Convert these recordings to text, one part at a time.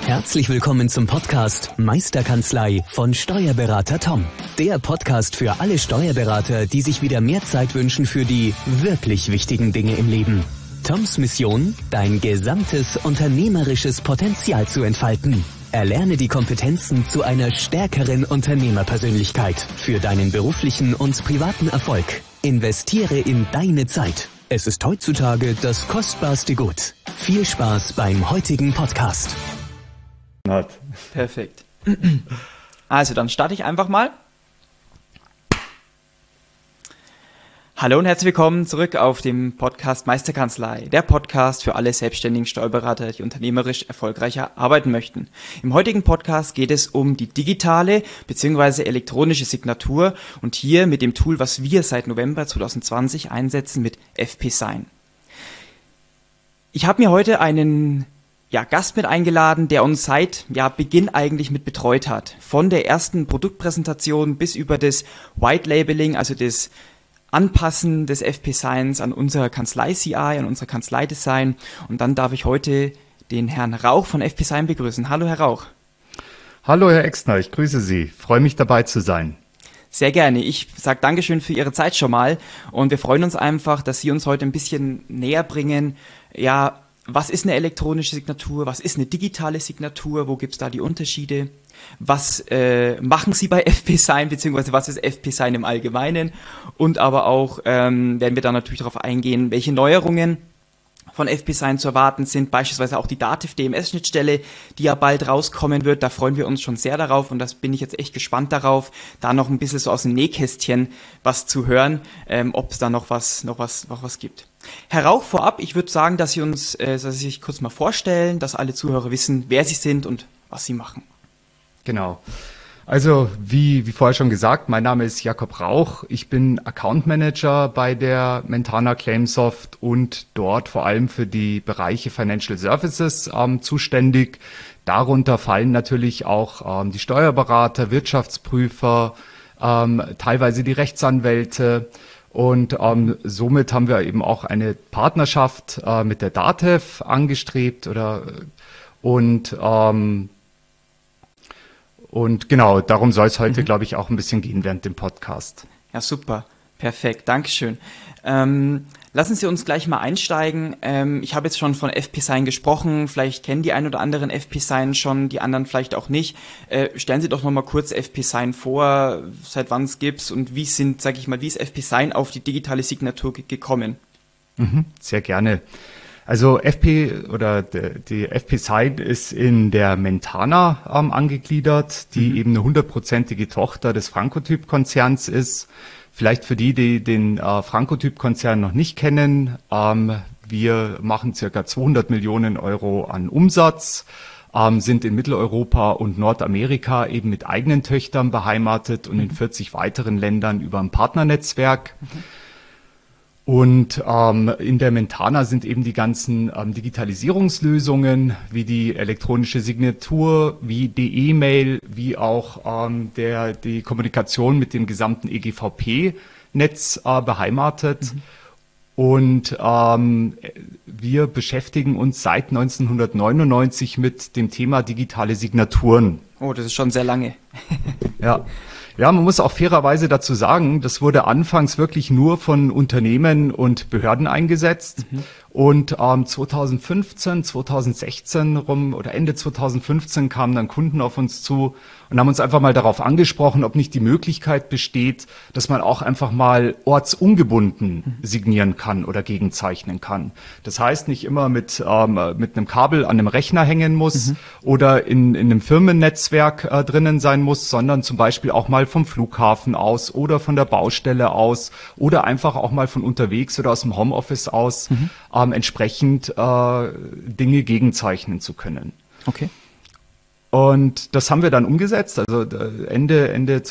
Herzlich willkommen zum Podcast Meisterkanzlei von Steuerberater Tom. Der Podcast für alle Steuerberater, die sich wieder mehr Zeit wünschen für die wirklich wichtigen Dinge im Leben. Toms Mission, dein gesamtes unternehmerisches Potenzial zu entfalten. Erlerne die Kompetenzen zu einer stärkeren Unternehmerpersönlichkeit für deinen beruflichen und privaten Erfolg. Investiere in deine Zeit. Es ist heutzutage das kostbarste Gut. Viel Spaß beim heutigen Podcast. Perfekt. Also, dann starte ich einfach mal. Hallo und herzlich willkommen zurück auf dem Podcast Meisterkanzlei, der Podcast für alle selbstständigen Steuerberater, die unternehmerisch erfolgreicher arbeiten möchten. Im heutigen Podcast geht es um die digitale bzw. elektronische Signatur und hier mit dem Tool, was wir seit November 2020 einsetzen, mit FP-Sign. Ich habe mir heute einen Gast mit eingeladen, der uns seit Beginn eigentlich mit betreut hat. Von der ersten Produktpräsentation bis über das White Labeling, also das Anpassen des FP-Signs an unser Kanzlei-CI, an unser Kanzlei-Design. Und dann darf ich heute den Herrn Rauch von FP-Sign begrüßen. Hallo, Herr Rauch. Hallo, Herr Exner, ich grüße Sie. Freue mich, dabei zu sein. Sehr gerne. Ich sage Dankeschön für Ihre Zeit schon mal. Und wir freuen uns einfach, dass Sie uns heute ein bisschen näher bringen, was ist eine elektronische Signatur, was ist eine digitale Signatur, wo gibt es da die Unterschiede, was machen Sie bei FP-Sign, beziehungsweise was ist FP-Sign im Allgemeinen, und aber auch werden wir dann natürlich darauf eingehen, welche Neuerungen von FP-Sign zu erwarten sind, beispielsweise auch die Dativ-DMS-Schnittstelle, die ja bald rauskommen wird. Da freuen wir uns schon sehr darauf und das bin ich jetzt echt gespannt darauf, da noch ein bisschen so aus dem Nähkästchen was zu hören, ob es da noch was gibt. Herr Rauch, vorab, ich würde sagen, dass Sie sich kurz mal vorstellen, dass alle Zuhörer wissen, wer Sie sind und was Sie machen. Genau. Also wie vorher schon gesagt, mein Name ist Jakob Rauch. Ich bin Account Manager bei der Mentana Claimsoft und dort vor allem für die Bereiche Financial Services zuständig. Darunter fallen natürlich auch die Steuerberater, Wirtschaftsprüfer, teilweise die Rechtsanwälte. Und somit haben wir eben auch eine Partnerschaft mit der DATEV angestrebt und genau, darum soll es heute, glaube ich, auch ein bisschen gehen während dem Podcast. Ja, super. Perfekt. Dankeschön. Lassen Sie uns gleich mal einsteigen. Ich habe jetzt schon von FP-Sign gesprochen. Vielleicht kennen die ein oder anderen FP-Sign schon, die anderen vielleicht auch nicht. Stellen Sie doch noch mal kurz FP-Sign vor, seit wann es gibt und wie ist FP-Sign auf die digitale Signatur gekommen? Sehr gerne. Also die FP-Sign ist in der Mentana angegliedert, die eben eine 100%ige Tochter des Francotyp-Konzerns ist. Vielleicht für die den Francotyp-Konzern noch nicht kennen, wir machen circa 200 Millionen Euro an Umsatz, sind in Mitteleuropa und Nordamerika eben mit eigenen Töchtern beheimatet und in 40 weiteren Ländern über ein Partnernetzwerk. Und in der Mentana sind eben die ganzen Digitalisierungslösungen wie die elektronische Signatur, wie die E-Mail, wie auch die Kommunikation mit dem gesamten EGVP-Netz beheimatet. Und wir beschäftigen uns seit 1999 mit dem Thema digitale Signaturen. Oh, das ist schon sehr lange. Ja, man muss auch fairerweise dazu sagen, das wurde anfangs wirklich nur von Unternehmen und Behörden eingesetzt. Und 2015, 2016 rum oder Ende 2015 kamen dann Kunden auf uns zu und haben uns einfach mal darauf angesprochen, ob nicht die Möglichkeit besteht, dass man auch einfach mal ortsungebunden signieren kann oder gegenzeichnen kann. Das heißt, nicht immer mit einem Kabel an einem Rechner hängen muss oder in einem Firmennetzwerk drinnen sein muss, sondern zum Beispiel auch mal vom Flughafen aus oder von der Baustelle aus oder einfach auch mal von unterwegs oder aus dem Homeoffice aus entsprechend Dinge gegenzeichnen zu können. Okay. Und das haben wir dann umgesetzt, also Ende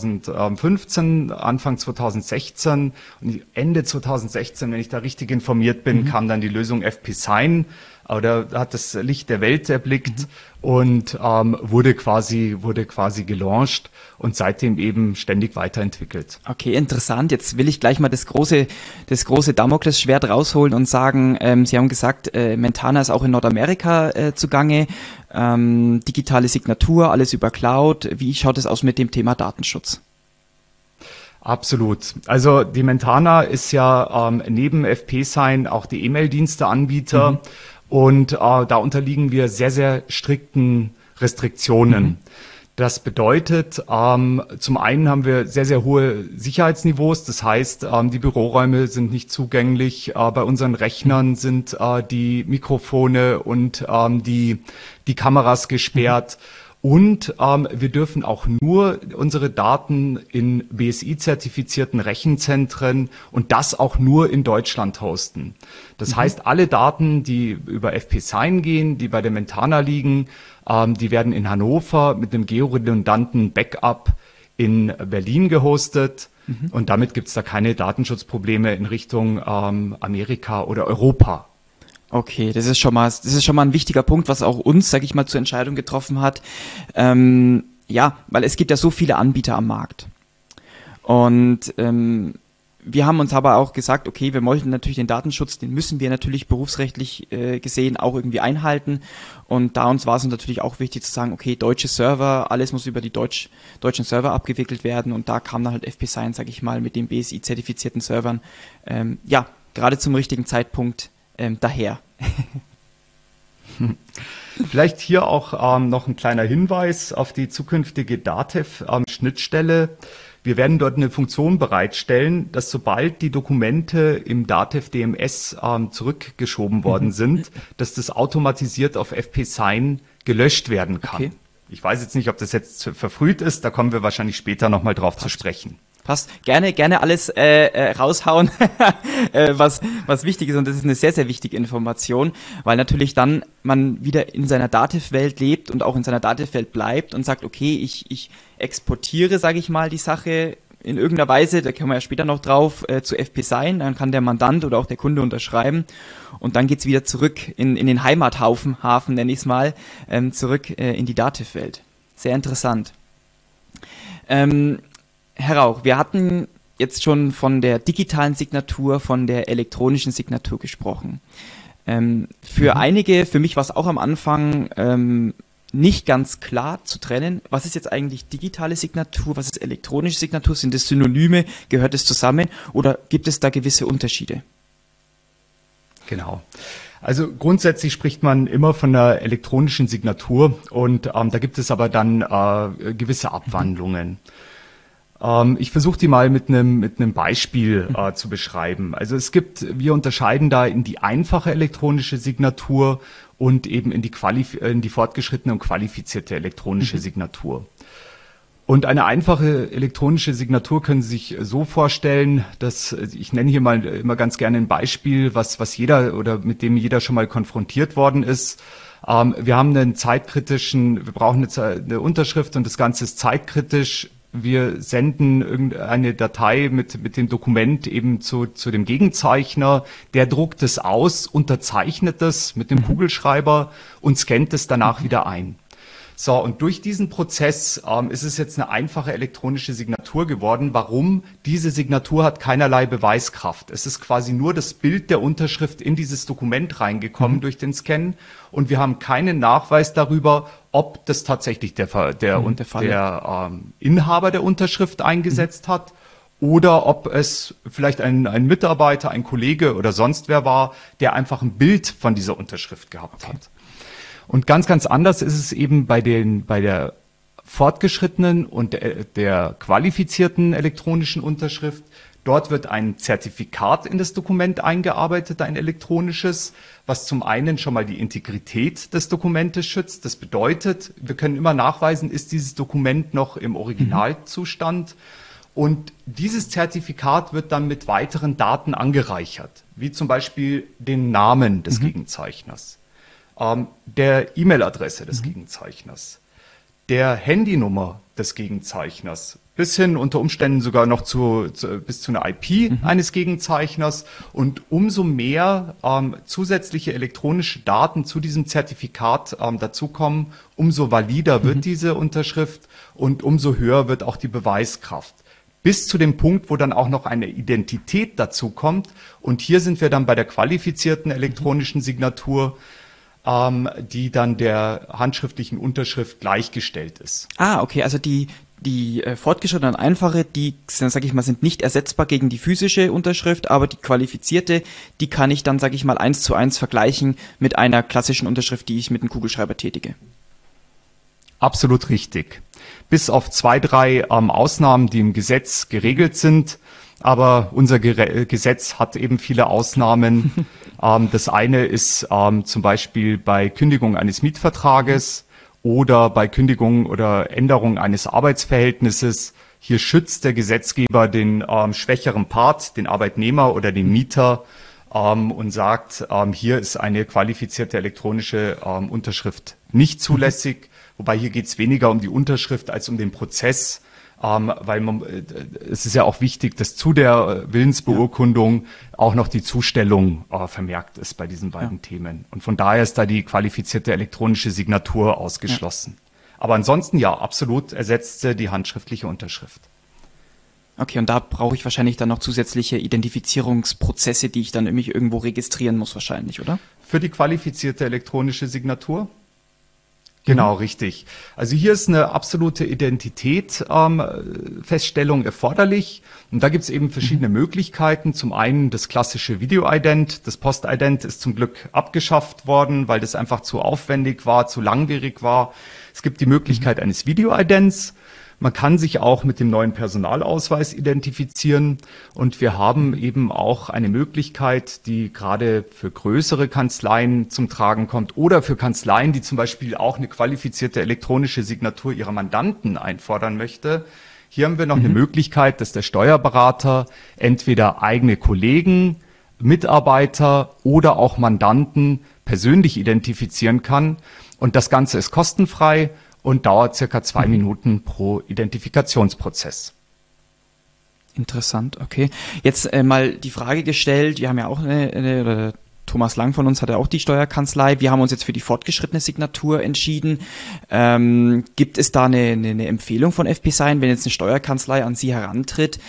2015, Anfang 2016 und Ende 2016, wenn ich da richtig informiert bin, kam dann die Lösung FP-Sign oder hat das Licht der Welt erblickt und wurde quasi gelauncht und seitdem eben ständig weiterentwickelt. Okay, interessant. Jetzt will ich gleich mal das große Damoklesschwert rausholen und sagen, Sie haben gesagt, Mentana ist auch in Nordamerika zugange, digitale Signatur, alles über Cloud. Wie schaut es aus mit dem Thema Datenschutz? Absolut. Also die Mentana ist ja neben FP-Sign auch die E-Mail-Dienste-Anbieter und da unterliegen wir sehr, sehr strikten Restriktionen. Das bedeutet, zum einen haben wir sehr, sehr hohe Sicherheitsniveaus. Das heißt, die Büroräume sind nicht zugänglich. Bei unseren Rechnern sind die Mikrofone und die Kameras gesperrt. Und wir dürfen auch nur unsere Daten in BSI-zertifizierten Rechenzentren und das auch nur in Deutschland hosten. Das heißt, alle Daten, die über FP-Sign gehen, die bei der Mentana liegen, die werden in Hannover mit einem georedundanten Backup in Berlin gehostet. Und damit gibt es da keine Datenschutzprobleme in Richtung Amerika oder Europa. Okay, das ist schon mal ein wichtiger Punkt, was auch uns, sag ich mal, zur Entscheidung getroffen hat. Ja, weil es gibt ja so viele Anbieter am Markt. Und wir haben uns aber auch gesagt, okay, wir wollten natürlich den Datenschutz, den müssen wir natürlich berufsrechtlich gesehen auch irgendwie einhalten. Und da war es uns natürlich auch wichtig zu sagen, okay, deutsche Server, alles muss über die deutschen Server abgewickelt werden. Und da kam dann halt FP-Sign, sag ich mal, mit den BSI-zertifizierten Servern, ja, gerade zum richtigen Zeitpunkt daher. Vielleicht hier auch noch ein kleiner Hinweis auf die zukünftige DATEV-Schnittstelle. Wir werden dort eine Funktion bereitstellen, dass sobald die Dokumente im DATEV DMS zurückgeschoben worden sind, dass das automatisiert auf FP-Sign gelöscht werden kann. Okay. Ich weiß jetzt nicht, ob das jetzt verfrüht ist, da kommen wir wahrscheinlich später nochmal drauf zu sprechen. Passt. Gerne alles raushauen, was wichtig ist. Und das ist eine sehr, sehr wichtige Information, weil natürlich dann man wieder in seiner Datev-Welt lebt und auch in seiner Datev-Welt bleibt und sagt, okay, ich exportiere, sage ich mal, die Sache in irgendeiner Weise, da kommen wir ja später noch drauf, zu FP-Sign, dann kann der Mandant oder auch der Kunde unterschreiben und dann geht's wieder zurück in den Hafen, nenne ich es mal, zurück in die Datev-Welt. Sehr interessant. Herr Rauch, wir hatten jetzt schon von der digitalen Signatur, von der elektronischen Signatur gesprochen. Für einige, für mich war es auch am Anfang nicht ganz klar zu trennen, was ist jetzt eigentlich digitale Signatur, was ist elektronische Signatur, sind das Synonyme, gehört es zusammen oder gibt es da gewisse Unterschiede? Genau. Also grundsätzlich spricht man immer von einer elektronischen Signatur und da gibt es aber dann gewisse Abwandlungen. Ich versuche die mal mit einem Beispiel zu beschreiben. Also wir unterscheiden da in die einfache elektronische Signatur und eben in die fortgeschrittene und qualifizierte elektronische Signatur. Und eine einfache elektronische Signatur können Sie sich so vorstellen, dass ich nenne hier mal immer ganz gerne ein Beispiel, was jeder oder mit dem jeder schon mal konfrontiert worden ist. Wir haben wir brauchen jetzt eine Unterschrift und das Ganze ist zeitkritisch. Wir senden irgendeine Datei mit dem Dokument eben zu dem Gegenzeichner, der druckt es aus, unterzeichnet es mit dem Kugelschreiber und scannt es danach wieder ein. So, und durch diesen Prozess ist es jetzt eine einfache elektronische Signatur geworden. Warum? Diese Signatur hat keinerlei Beweiskraft. Es ist quasi nur das Bild der Unterschrift in dieses Dokument reingekommen durch den Scan und wir haben keinen Nachweis darüber, ob das tatsächlich der Inhaber der Unterschrift eingesetzt hat oder ob es vielleicht ein Mitarbeiter, ein Kollege oder sonst wer war, der einfach ein Bild von dieser Unterschrift gehabt hat. Und ganz, ganz anders ist es eben bei der fortgeschrittenen und der qualifizierten elektronischen Unterschrift. Dort wird ein Zertifikat in das Dokument eingearbeitet, ein elektronisches, was zum einen schon mal die Integrität des Dokumentes schützt. Das bedeutet, wir können immer nachweisen, ist dieses Dokument noch im Originalzustand. Und dieses Zertifikat wird dann mit weiteren Daten angereichert, wie zum Beispiel den Namen des Gegenzeichners, der E-Mail-Adresse des Gegenzeichners, der Handynummer des Gegenzeichners bis hin unter Umständen sogar noch bis zu einer IP eines Gegenzeichners. Und umso mehr zusätzliche elektronische Daten zu diesem Zertifikat dazukommen, umso valider wird diese Unterschrift und umso höher wird auch die Beweiskraft. Bis zu dem Punkt, wo dann auch noch eine Identität dazu kommt. Und hier sind wir dann bei der qualifizierten elektronischen Signatur, die dann der handschriftlichen Unterschrift gleichgestellt ist. Ah, okay, also die fortgeschrittene und einfache, die, sag ich mal, sind nicht ersetzbar gegen die physische Unterschrift, aber die qualifizierte, die kann ich dann, sag ich mal, 1:1 vergleichen mit einer klassischen Unterschrift, die ich mit einem Kugelschreiber tätige. Absolut richtig. Bis auf 2, 3 Ausnahmen, die im Gesetz geregelt sind. Aber unser Gesetz hat eben viele Ausnahmen. Das eine ist zum Beispiel bei Kündigung eines Mietvertrages oder bei Kündigung oder Änderung eines Arbeitsverhältnisses. Hier schützt der Gesetzgeber den schwächeren Part, den Arbeitnehmer oder den Mieter, und sagt, hier ist eine qualifizierte elektronische Unterschrift nicht zulässig. Wobei hier geht es weniger um die Unterschrift als um den Prozess, weil es ist ja auch wichtig, dass zu der Willensbeurkundung auch noch die Zustellung vermerkt ist bei diesen beiden Themen. Und von daher ist da die qualifizierte elektronische Signatur ausgeschlossen. Ja. Aber ansonsten ja, absolut ersetzt die handschriftliche Unterschrift. Okay, und da brauche ich wahrscheinlich dann noch zusätzliche Identifizierungsprozesse, die ich dann mich irgendwo registrieren muss wahrscheinlich, oder? Für die qualifizierte elektronische Signatur? Genau, richtig. Also hier ist eine absolute Identität-Feststellung erforderlich. Und da gibt es eben verschiedene Möglichkeiten. Zum einen das klassische Video-Ident. Das Post-Ident ist zum Glück abgeschafft worden, weil das einfach zu aufwendig war, zu langwierig war. Es gibt die Möglichkeit eines Video-Idents. Man kann sich auch mit dem neuen Personalausweis identifizieren und wir haben eben auch eine Möglichkeit, die gerade für größere Kanzleien zum Tragen kommt oder für Kanzleien, die zum Beispiel auch eine qualifizierte elektronische Signatur ihrer Mandanten einfordern möchte. Hier haben wir noch eine Möglichkeit, dass der Steuerberater entweder eigene Kollegen, Mitarbeiter oder auch Mandanten persönlich identifizieren kann und das Ganze ist kostenfrei und dauert circa 2 Minuten pro Identifikationsprozess. Interessant, okay. Jetzt mal die Frage gestellt, wir haben ja auch oder Thomas Lang von uns hat ja auch die Steuerkanzlei, wir haben uns jetzt für die fortgeschrittene Signatur entschieden. Gibt es da eine Empfehlung von FP-Sign, wenn jetzt eine Steuerkanzlei an Sie herantritt,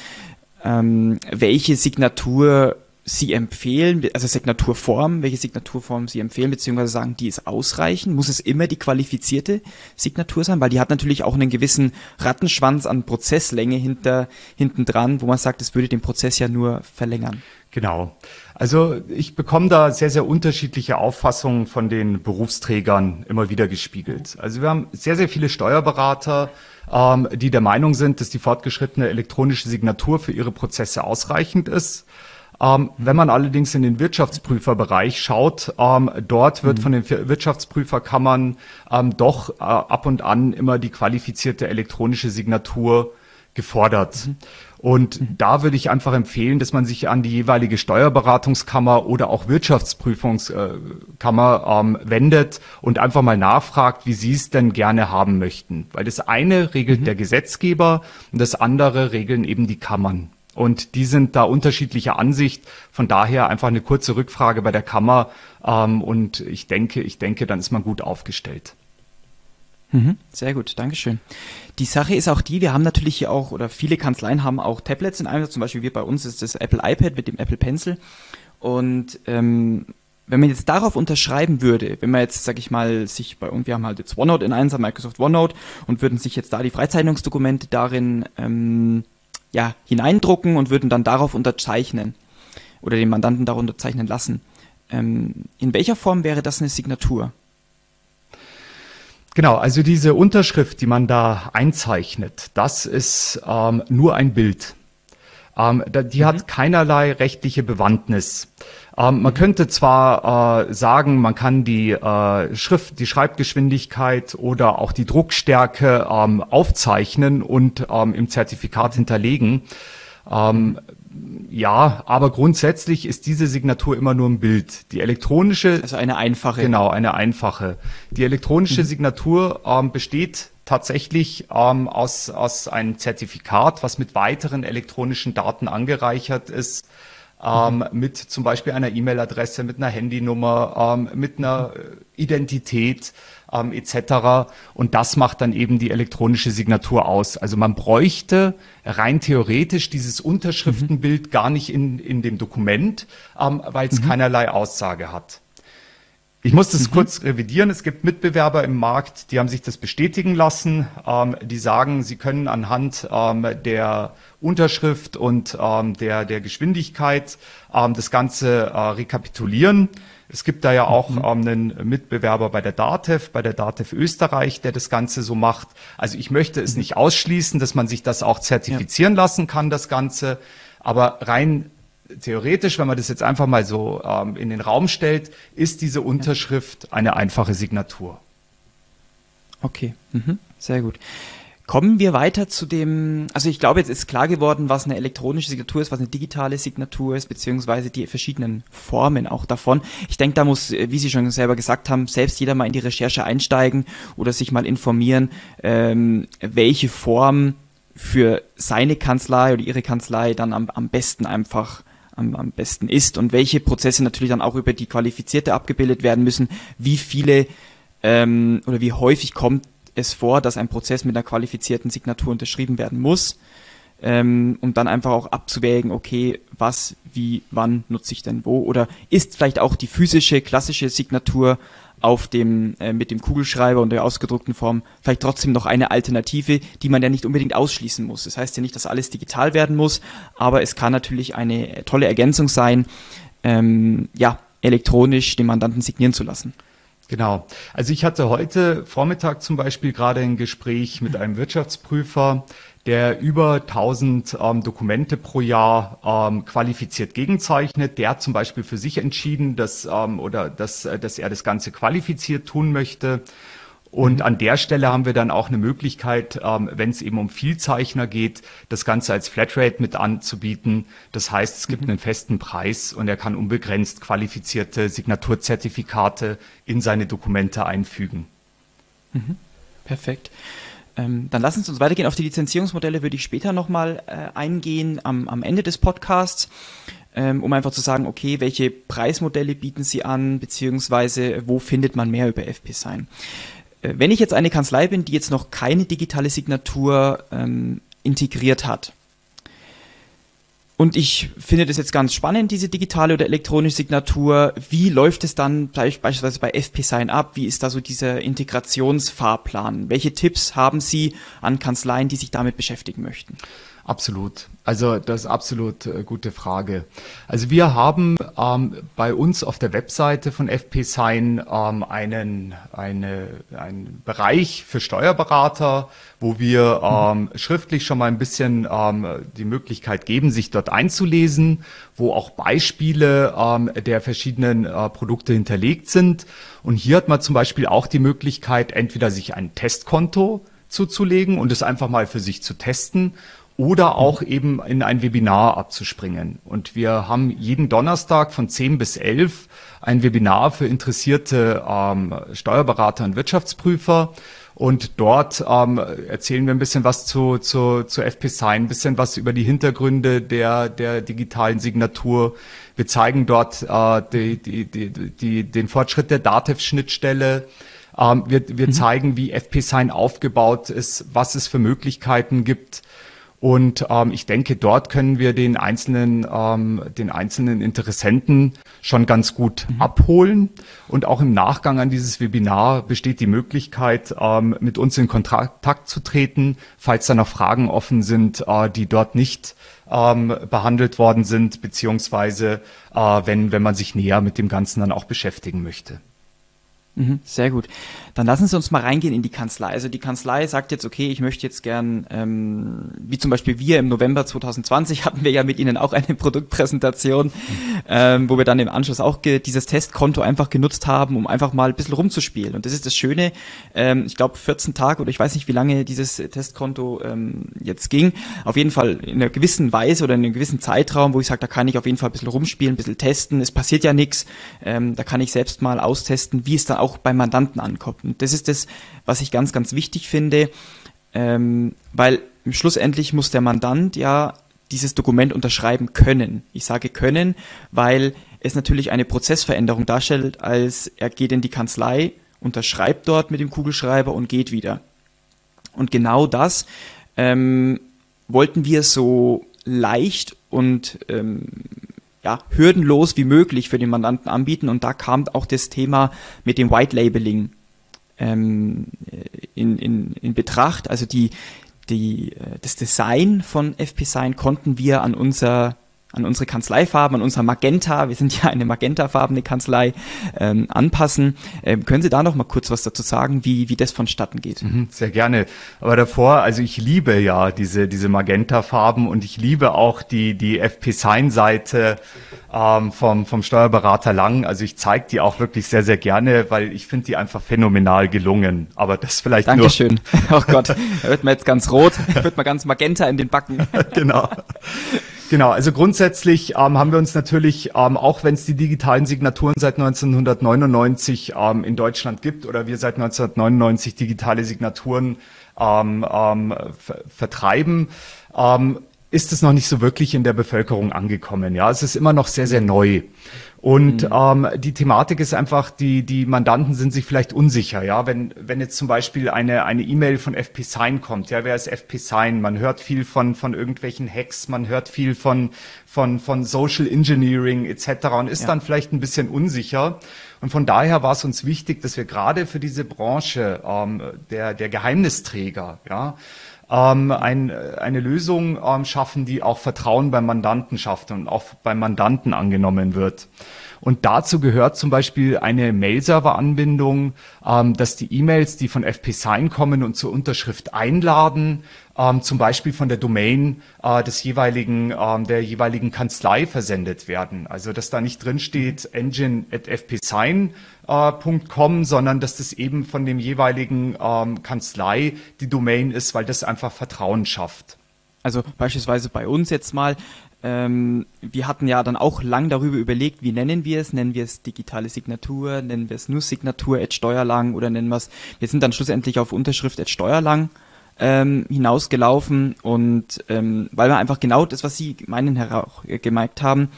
welche Signatur Sie empfehlen, also Signaturform, welche Signaturform Sie empfehlen, beziehungsweise sagen, die ist ausreichend? Muss es immer die qualifizierte Signatur sein? Weil die hat natürlich auch einen gewissen Rattenschwanz an Prozesslänge hinten dran, wo man sagt, es würde den Prozess ja nur verlängern. Genau. Also ich bekomme da sehr, sehr unterschiedliche Auffassungen von den Berufsträgern immer wieder gespiegelt. Also wir haben sehr, sehr viele Steuerberater, die der Meinung sind, dass die fortgeschrittene elektronische Signatur für ihre Prozesse ausreichend ist. Wenn man allerdings in den Wirtschaftsprüferbereich schaut, dort wird von den Wirtschaftsprüferkammern doch ab und an immer die qualifizierte elektronische Signatur gefordert. Und da würde ich einfach empfehlen, dass man sich an die jeweilige Steuerberatungskammer oder auch Wirtschaftsprüfungskammer wendet und einfach mal nachfragt, wie sie es denn gerne haben möchten. Weil das eine regelt der Gesetzgeber und das andere regeln eben die Kammern. Und die sind da unterschiedlicher Ansicht. Von daher einfach eine kurze Rückfrage bei der Kammer. Und ich denke, dann ist man gut aufgestellt. Sehr gut, Dankeschön. Die Sache ist auch die, wir haben natürlich hier auch, oder viele Kanzleien haben auch Tablets in Einsatz. Zum Beispiel wir bei uns ist das Apple iPad mit dem Apple Pencil. Und wenn man jetzt darauf unterschreiben würde, wenn man jetzt, sag ich mal, wir haben halt jetzt OneNote in Einsatz, Microsoft OneNote, und würden sich jetzt da die Freizeichnungsdokumente darin hineindrucken und würden dann darauf unterzeichnen oder den Mandanten darunter unterzeichnen lassen. In welcher Form wäre das eine Signatur? Genau, also diese Unterschrift, die man da einzeichnet, das ist nur ein Bild. Die hat keinerlei rechtliche Bewandtnis. Man könnte zwar sagen, man kann die Schreibgeschwindigkeit oder auch die Druckstärke aufzeichnen und im Zertifikat hinterlegen. Ja, aber grundsätzlich ist diese Signatur immer nur ein Bild. Die elektronische, also eine einfache. Genau, eine einfache. Die elektronische Signatur besteht tatsächlich aus einem Zertifikat, was mit weiteren elektronischen Daten angereichert ist, mit zum Beispiel einer E-Mail-Adresse, mit einer Handynummer, mit einer Identität etc. Und das macht dann eben die elektronische Signatur aus. Also man bräuchte rein theoretisch dieses Unterschriftenbild gar nicht in dem Dokument, weil es keinerlei Aussage hat. Ich muss das kurz revidieren. Es gibt Mitbewerber im Markt, die haben sich das bestätigen lassen. Die sagen, sie können anhand der Unterschrift und der Geschwindigkeit das Ganze rekapitulieren. Es gibt da ja auch einen Mitbewerber bei der DATEV Österreich, der das Ganze so macht. Also ich möchte es nicht ausschließen, dass man sich das auch zertifizieren lassen kann, das Ganze. Aber rein theoretisch, wenn man das jetzt einfach mal so in den Raum stellt, ist diese Unterschrift eine einfache Signatur. Okay, sehr gut. Kommen wir weiter zu dem, also ich glaube, jetzt ist klar geworden, was eine elektronische Signatur ist, was eine digitale Signatur ist, beziehungsweise die verschiedenen Formen auch davon. Ich denke, da muss, wie Sie schon selber gesagt haben, selbst jeder mal in die Recherche einsteigen oder sich mal informieren, welche Form für seine Kanzlei oder ihre Kanzlei dann am besten einfach am besten ist und welche Prozesse natürlich dann auch über die Qualifizierte abgebildet werden müssen, wie viele oder wie häufig kommt es vor, dass ein Prozess mit einer qualifizierten Signatur unterschrieben werden muss, um dann einfach auch abzuwägen, okay, was, wie, wann nutze ich denn wo, oder ist vielleicht auch die physische, klassische Signatur auf dem mit dem Kugelschreiber und der ausgedruckten Form vielleicht trotzdem noch eine Alternative, die man ja nicht unbedingt ausschließen muss. Das heißt ja nicht, dass alles digital werden muss, aber es kann natürlich eine tolle Ergänzung sein, elektronisch den Mandanten signieren zu lassen. Genau. Also ich hatte heute Vormittag zum Beispiel gerade ein Gespräch mit einem Wirtschaftsprüfer, der über 1000 Dokumente pro Jahr qualifiziert gegenzeichnet. Der hat zum Beispiel für sich entschieden, dass er das Ganze qualifiziert tun möchte. Und an der Stelle haben wir dann auch eine Möglichkeit, wenn es eben um Vielzeichner geht, das Ganze als Flatrate mit anzubieten. Das heißt, es gibt einen festen Preis und er kann unbegrenzt qualifizierte Signaturzertifikate in seine Dokumente einfügen. Perfekt. Dann lassen Sie uns weitergehen. Auf die Lizenzierungsmodelle würde ich später nochmal eingehen am Ende des Podcasts, um einfach zu sagen, okay, welche Preismodelle bieten Sie an, beziehungsweise wo findet man mehr über FP-Sign. Wenn ich jetzt eine Kanzlei bin, die jetzt noch keine digitale Signatur integriert hat und ich finde das jetzt ganz spannend, diese digitale oder elektronische Signatur, wie läuft es dann beispielsweise bei FP-Sign ab? Wie ist da so dieser Integrationsfahrplan? Welche Tipps haben Sie an Kanzleien, die sich damit beschäftigen möchten? Absolut. Also das ist absolut gute Frage. Also wir haben bei uns auf der Webseite von FP-Sign einen Bereich für Steuerberater, wo wir schriftlich schon mal ein bisschen die Möglichkeit geben, sich dort einzulesen, wo auch Beispiele der verschiedenen Produkte hinterlegt sind. Und hier hat man zum Beispiel auch die Möglichkeit, entweder sich ein Testkonto zuzulegen und es einfach mal für sich zu testen, oder auch eben in ein Webinar abzuspringen. Und wir haben jeden Donnerstag von 10 bis 11 ein Webinar für interessierte Steuerberater und Wirtschaftsprüfer. Und dort erzählen wir ein bisschen was zu FP-Sign, ein bisschen was über die Hintergründe der digitalen Signatur. Wir zeigen dort den Fortschritt der DATEV-Schnittstelle. Wir zeigen, wie FP-Sign aufgebaut ist, was es für Möglichkeiten gibt. Und ich denke, dort können wir den einzelnen Interessenten schon ganz gut abholen. Und auch im Nachgang an dieses Webinar besteht die Möglichkeit, mit uns in Kontakt zu treten, falls da noch Fragen offen sind, die dort nicht behandelt worden sind, beziehungsweise wenn man sich näher mit dem Ganzen dann auch beschäftigen möchte. Sehr gut. Dann lassen Sie uns mal reingehen in die Kanzlei. Also die Kanzlei sagt jetzt, okay, ich möchte jetzt gern, wie zum Beispiel wir im November 2020 hatten wir ja mit Ihnen auch eine Produktpräsentation, wo wir dann im Anschluss auch dieses Testkonto einfach genutzt haben, um einfach mal ein bisschen rumzuspielen. Und das ist das Schöne, ich glaube 14 Tage oder ich weiß nicht, wie lange dieses Testkonto jetzt ging. Auf jeden Fall in einer gewissen Weise oder in einem gewissen Zeitraum, wo ich sage, da kann ich auf jeden Fall ein bisschen rumspielen, ein bisschen testen. Es passiert ja nichts. Da kann ich selbst mal austesten, wie es dann auch auch beim Mandanten ankommt. Und das ist das, was ich ganz, ganz wichtig finde, weil schlussendlich muss der Mandant ja dieses Dokument unterschreiben können. Ich sage können, weil es natürlich eine Prozessveränderung darstellt, als er geht in die Kanzlei, unterschreibt dort mit dem Kugelschreiber und geht wieder. Und genau das wollten wir so leicht und hürdenlos wie möglich für den Mandanten anbieten. Und da kam auch das Thema mit dem White Labeling in Betracht. Also das Design von FP Sign konnten wir an unsere Kanzleifarben, an unser Magenta, wir sind ja eine magentafarbene Kanzlei, anpassen. Können Sie da noch mal kurz was dazu sagen, wie das vonstatten geht? Sehr gerne. Aber davor, also ich liebe ja diese Magentafarben und ich liebe auch die FP Sign-Seite vom Steuerberater Lang. Also ich zeige die auch wirklich sehr, sehr gerne, weil ich finde die einfach phänomenal gelungen. Aber das vielleicht Dankeschön. Oh Gott, da wird man jetzt ganz rot, wird man ganz magenta in den Backen. Genau, also grundsätzlich haben wir uns natürlich, auch wenn es die digitalen Signaturen seit 1999 in Deutschland gibt oder wir seit 1999 digitale Signaturen vertreiben, ist es noch nicht so wirklich in der Bevölkerung angekommen. Ja, es ist immer noch sehr, sehr neu. Und die Thematik ist einfach, die Mandanten sind sich vielleicht unsicher, ja, wenn jetzt zum Beispiel eine E-Mail von FP Sign kommt, ja, wer ist FP Sign? Man hört viel von irgendwelchen Hacks, man hört viel von Social Engineering etc. und ist dann vielleicht ein bisschen unsicher. Und von daher war es uns wichtig, dass wir gerade für diese Branche der Geheimnisträger, ja, eine Lösung schaffen, die auch Vertrauen beim Mandanten schafft und auch beim Mandanten angenommen wird. Und dazu gehört zum Beispiel eine Mail-Server-Anbindung, dass die E-Mails, die von FP Sign kommen und zur Unterschrift einladen, zum Beispiel von der Domain der jeweiligen Kanzlei versendet werden. Also dass da nicht drin steht engine@fpsign.com, sondern dass das eben von dem jeweiligen Kanzlei die Domain ist, weil das einfach Vertrauen schafft. Also beispielsweise bei uns jetzt mal, wir hatten ja dann auch lang darüber überlegt, wie nennen wir es? Nennen wir es digitale Signatur? Nennen wir es nur Signatur @steuerlang? Oder nennen wir es, wir sind dann schlussendlich auf Unterschrift @steuerlang hinausgelaufen und weil wir einfach genau das, was Sie gemerkt haben,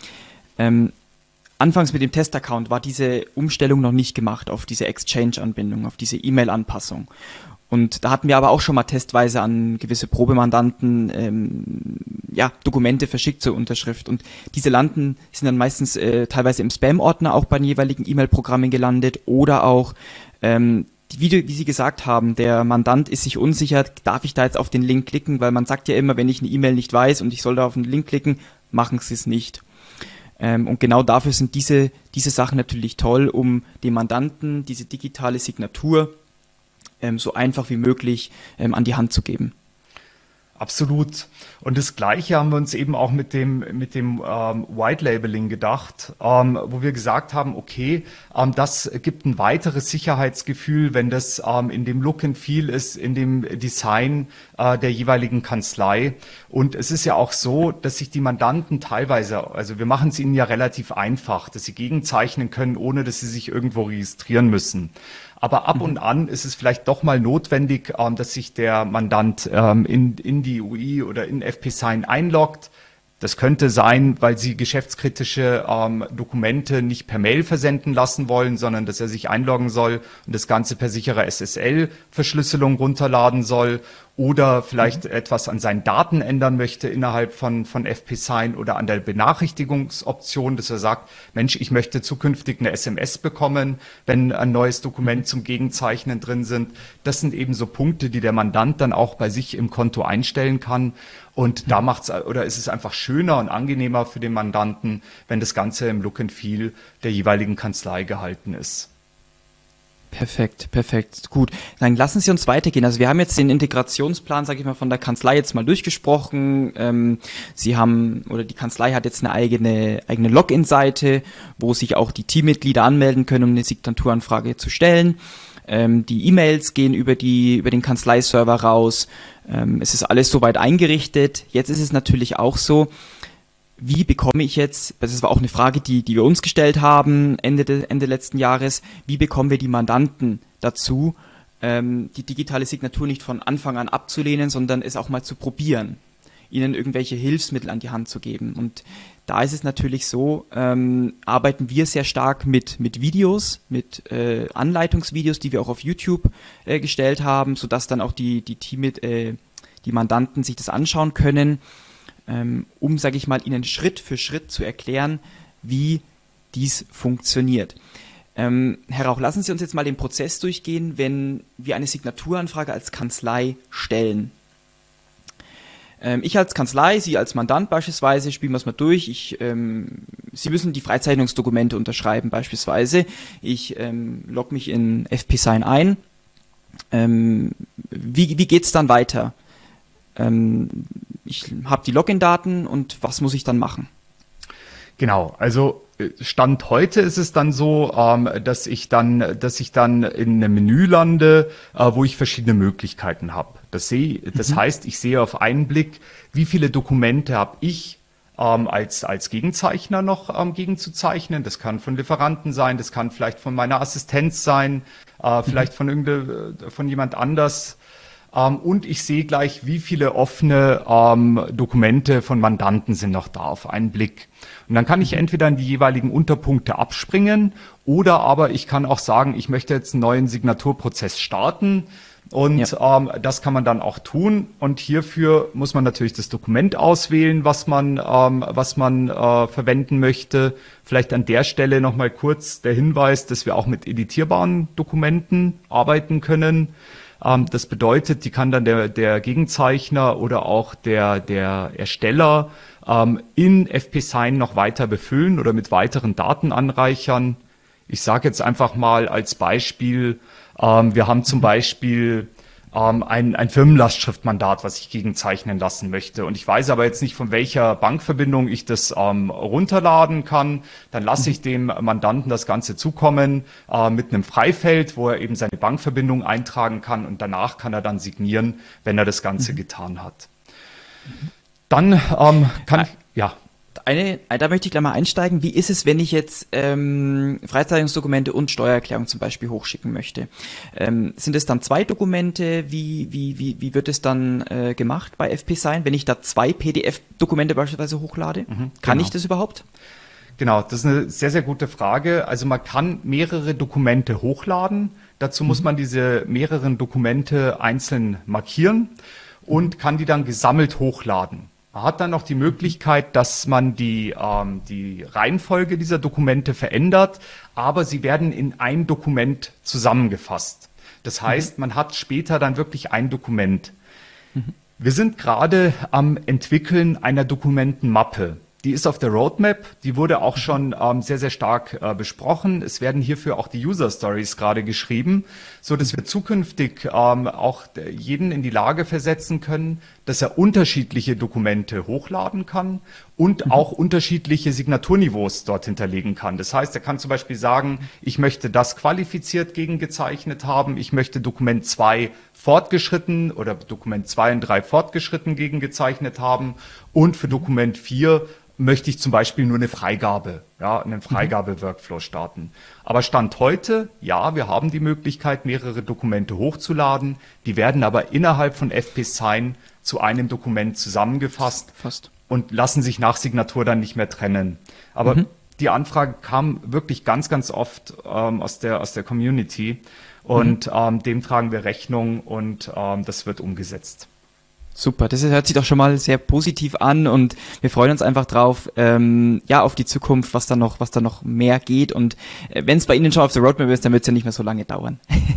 anfangs mit dem Testaccount war diese Umstellung noch nicht gemacht auf diese Exchange-Anbindung, auf diese E-Mail-Anpassung. Und da hatten wir aber auch schon mal testweise an gewisse Probemandanten Dokumente verschickt zur Unterschrift. Und diese sind dann meistens teilweise im Spam-Ordner auch bei den jeweiligen E-Mail-Programmen gelandet oder auch, wie Sie gesagt haben, der Mandant ist sich unsicher, darf ich da jetzt auf den Link klicken? Weil man sagt ja immer, wenn ich eine E-Mail nicht weiß und ich soll da auf den Link klicken, machen Sie es nicht. Und genau dafür sind diese Sachen natürlich toll, um dem Mandanten diese digitale Signatur so einfach wie möglich an die Hand zu geben. Absolut. Und das Gleiche haben wir uns eben auch mit dem White Labeling gedacht, wo wir gesagt haben, okay, das gibt ein weiteres Sicherheitsgefühl, wenn das in dem Look and Feel ist, in dem Design der jeweiligen Kanzlei. Und es ist ja auch so, dass sich die Mandanten teilweise, also wir machen es ihnen ja relativ einfach, dass sie gegenzeichnen können, ohne dass sie sich irgendwo registrieren müssen. Aber ab und an ist es vielleicht doch mal notwendig, dass sich der Mandant in die UI oder in FP Sign einloggt. Das könnte sein, weil Sie geschäftskritische Dokumente nicht per Mail versenden lassen wollen, sondern dass er sich einloggen soll und das Ganze per sicherer SSL-Verschlüsselung runterladen soll oder vielleicht etwas an seinen Daten ändern möchte innerhalb von FP Sign oder an der Benachrichtigungsoption, dass er sagt, Mensch, ich möchte zukünftig eine SMS bekommen, wenn ein neues Dokument zum Gegenzeichnen drin sind. Das sind eben so Punkte, die der Mandant dann auch bei sich im Konto einstellen kann. Und da ist es einfach schöner und angenehmer für den Mandanten, wenn das Ganze im Look and Feel der jeweiligen Kanzlei gehalten ist. Perfekt. Gut. Dann lassen Sie uns weitergehen. Also wir haben jetzt den Integrationsplan, sage ich mal, von der Kanzlei jetzt mal durchgesprochen. Die Kanzlei hat jetzt eine eigene Login-Seite, wo sich auch die Teammitglieder anmelden können, um eine Signaturanfrage zu stellen. Die E-Mails gehen über den Kanzleiserver raus. Es ist alles soweit eingerichtet. Jetzt ist es natürlich auch so, wie bekomme ich jetzt, das war auch eine Frage, die wir uns gestellt haben, Ende letzten Jahres, wie bekommen wir die Mandanten dazu, die digitale Signatur nicht von Anfang an abzulehnen, sondern es auch mal zu probieren, ihnen irgendwelche Hilfsmittel an die Hand zu geben. Und da ist es natürlich so, arbeiten wir sehr stark mit Videos, mit Anleitungsvideos, die wir auch auf YouTube gestellt haben, sodass dann auch die Mandanten sich das anschauen können, um, sage ich mal, ihnen Schritt für Schritt zu erklären, wie dies funktioniert. Herr Rauch, lassen Sie uns jetzt mal den Prozess durchgehen, wenn wir eine Signaturanfrage als Kanzlei stellen. Ich als Kanzlei, Sie als Mandant beispielsweise, spielen wir es mal durch. Sie müssen die Freizeichnungsdokumente unterschreiben beispielsweise. Ich logge mich in FP-Sign ein. Wie geht's dann weiter? Ich habe die Login-Daten und was muss ich dann machen? Genau, also Stand heute ist es dann so, dass ich dann in einem Menü lande, wo ich verschiedene Möglichkeiten habe. Das heißt, ich sehe auf einen Blick, wie viele Dokumente habe ich als Gegenzeichner noch gegenzuzeichnen. Das kann von Lieferanten sein, das kann vielleicht von meiner Assistenz sein, vielleicht von jemand anders. Und ich sehe gleich, wie viele offene Dokumente von Mandanten sind noch da auf einen Blick. Und dann kann ich entweder in die jeweiligen Unterpunkte abspringen oder aber ich kann auch sagen, ich möchte jetzt einen neuen Signaturprozess starten. Und das kann man dann auch tun. Und hierfür muss man natürlich das Dokument auswählen, was man verwenden möchte. Vielleicht an der Stelle nochmal kurz der Hinweis, dass wir auch mit editierbaren Dokumenten arbeiten können. Das bedeutet, die kann dann der Gegenzeichner oder auch der Ersteller in FP-Sign noch weiter befüllen oder mit weiteren Daten anreichern. Ich sage jetzt einfach mal als Beispiel, wir haben zum Beispiel ein Firmenlastschriftmandat, was ich gegenzeichnen lassen möchte. Und ich weiß aber jetzt nicht, von welcher Bankverbindung ich das runterladen kann. Dann lasse ich dem Mandanten das Ganze zukommen mit einem Freifeld, wo er eben seine Bankverbindung eintragen kann und danach kann er dann signieren, wenn er das Ganze getan hat. Dann da möchte ich gleich mal einsteigen. Wie ist es, wenn ich jetzt Freizeichnungsdokumente und Steuererklärung zum Beispiel hochschicken möchte? Sind es dann 2 Dokumente? Wie wird es dann gemacht bei FP-Sign, wenn ich da 2 PDF-Dokumente beispielsweise hochlade? Kann ich das überhaupt? Genau, das ist eine sehr, sehr gute Frage. Also man kann mehrere Dokumente hochladen. Dazu muss man diese mehreren Dokumente einzeln markieren und kann die dann gesammelt hochladen. Man hat dann noch die Möglichkeit, dass man die Reihenfolge dieser Dokumente verändert, aber sie werden in ein Dokument zusammengefasst. Das heißt, man hat später dann wirklich ein Dokument. Wir sind gerade am Entwickeln einer Dokumentenmappe. Die ist auf der Roadmap, die wurde auch schon sehr, sehr stark besprochen. Es werden hierfür auch die User Stories gerade geschrieben, so dass wir zukünftig auch jeden in die Lage versetzen können, dass er unterschiedliche Dokumente hochladen kann und auch unterschiedliche Signaturniveaus dort hinterlegen kann. Das heißt, er kann zum Beispiel sagen, ich möchte das qualifiziert gegengezeichnet haben, ich möchte Dokument 2 fortgeschritten oder Dokument 2 und 3 fortgeschritten gegengezeichnet haben und für Dokument 4 möchte ich zum Beispiel nur eine Freigabe, einen Freigabe-Workflow starten. Aber Stand heute, ja, wir haben die Möglichkeit, mehrere Dokumente hochzuladen. Die werden aber innerhalb von FP-Sign zu einem Dokument zusammengefasst und lassen sich nach Signatur dann nicht mehr trennen. Aber die Anfrage kam wirklich ganz, ganz oft aus der Community und dem tragen wir Rechnung und das wird umgesetzt. Super, das hört sich doch schon mal sehr positiv an und wir freuen uns einfach drauf, auf die Zukunft, was da noch mehr geht und wenn es bei Ihnen schon auf der Roadmap ist, dann wird es ja nicht mehr so lange dauern.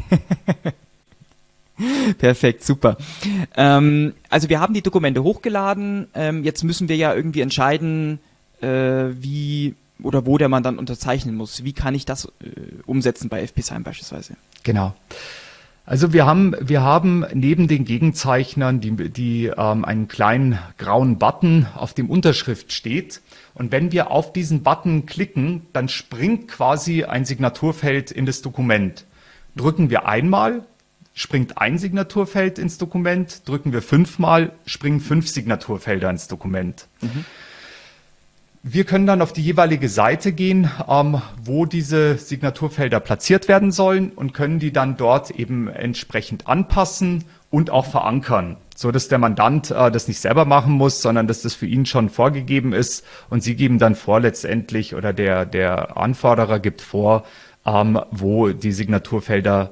Perfekt, super. Also wir haben die Dokumente hochgeladen, jetzt müssen wir ja irgendwie entscheiden, wie oder wo der Mandant unterzeichnen muss. Wie kann ich das umsetzen bei FP-Sign beispielsweise? Genau. Also wir haben neben den Gegenzeichnern die einen kleinen grauen Button, auf dem Unterschrift steht. Und wenn wir auf diesen Button klicken, dann springt quasi ein Signaturfeld in das Dokument. Drücken wir einmal, springt ein Signaturfeld ins Dokument. Drücken wir 5-mal, springen 5 Signaturfelder ins Dokument. Wir können dann auf die jeweilige Seite gehen, wo diese Signaturfelder platziert werden sollen und können die dann dort eben entsprechend anpassen und auch verankern, so dass der Mandant das nicht selber machen muss, sondern dass das für ihn schon vorgegeben ist und Sie geben dann vor letztendlich oder der Anforderer gibt vor, wo die Signaturfelder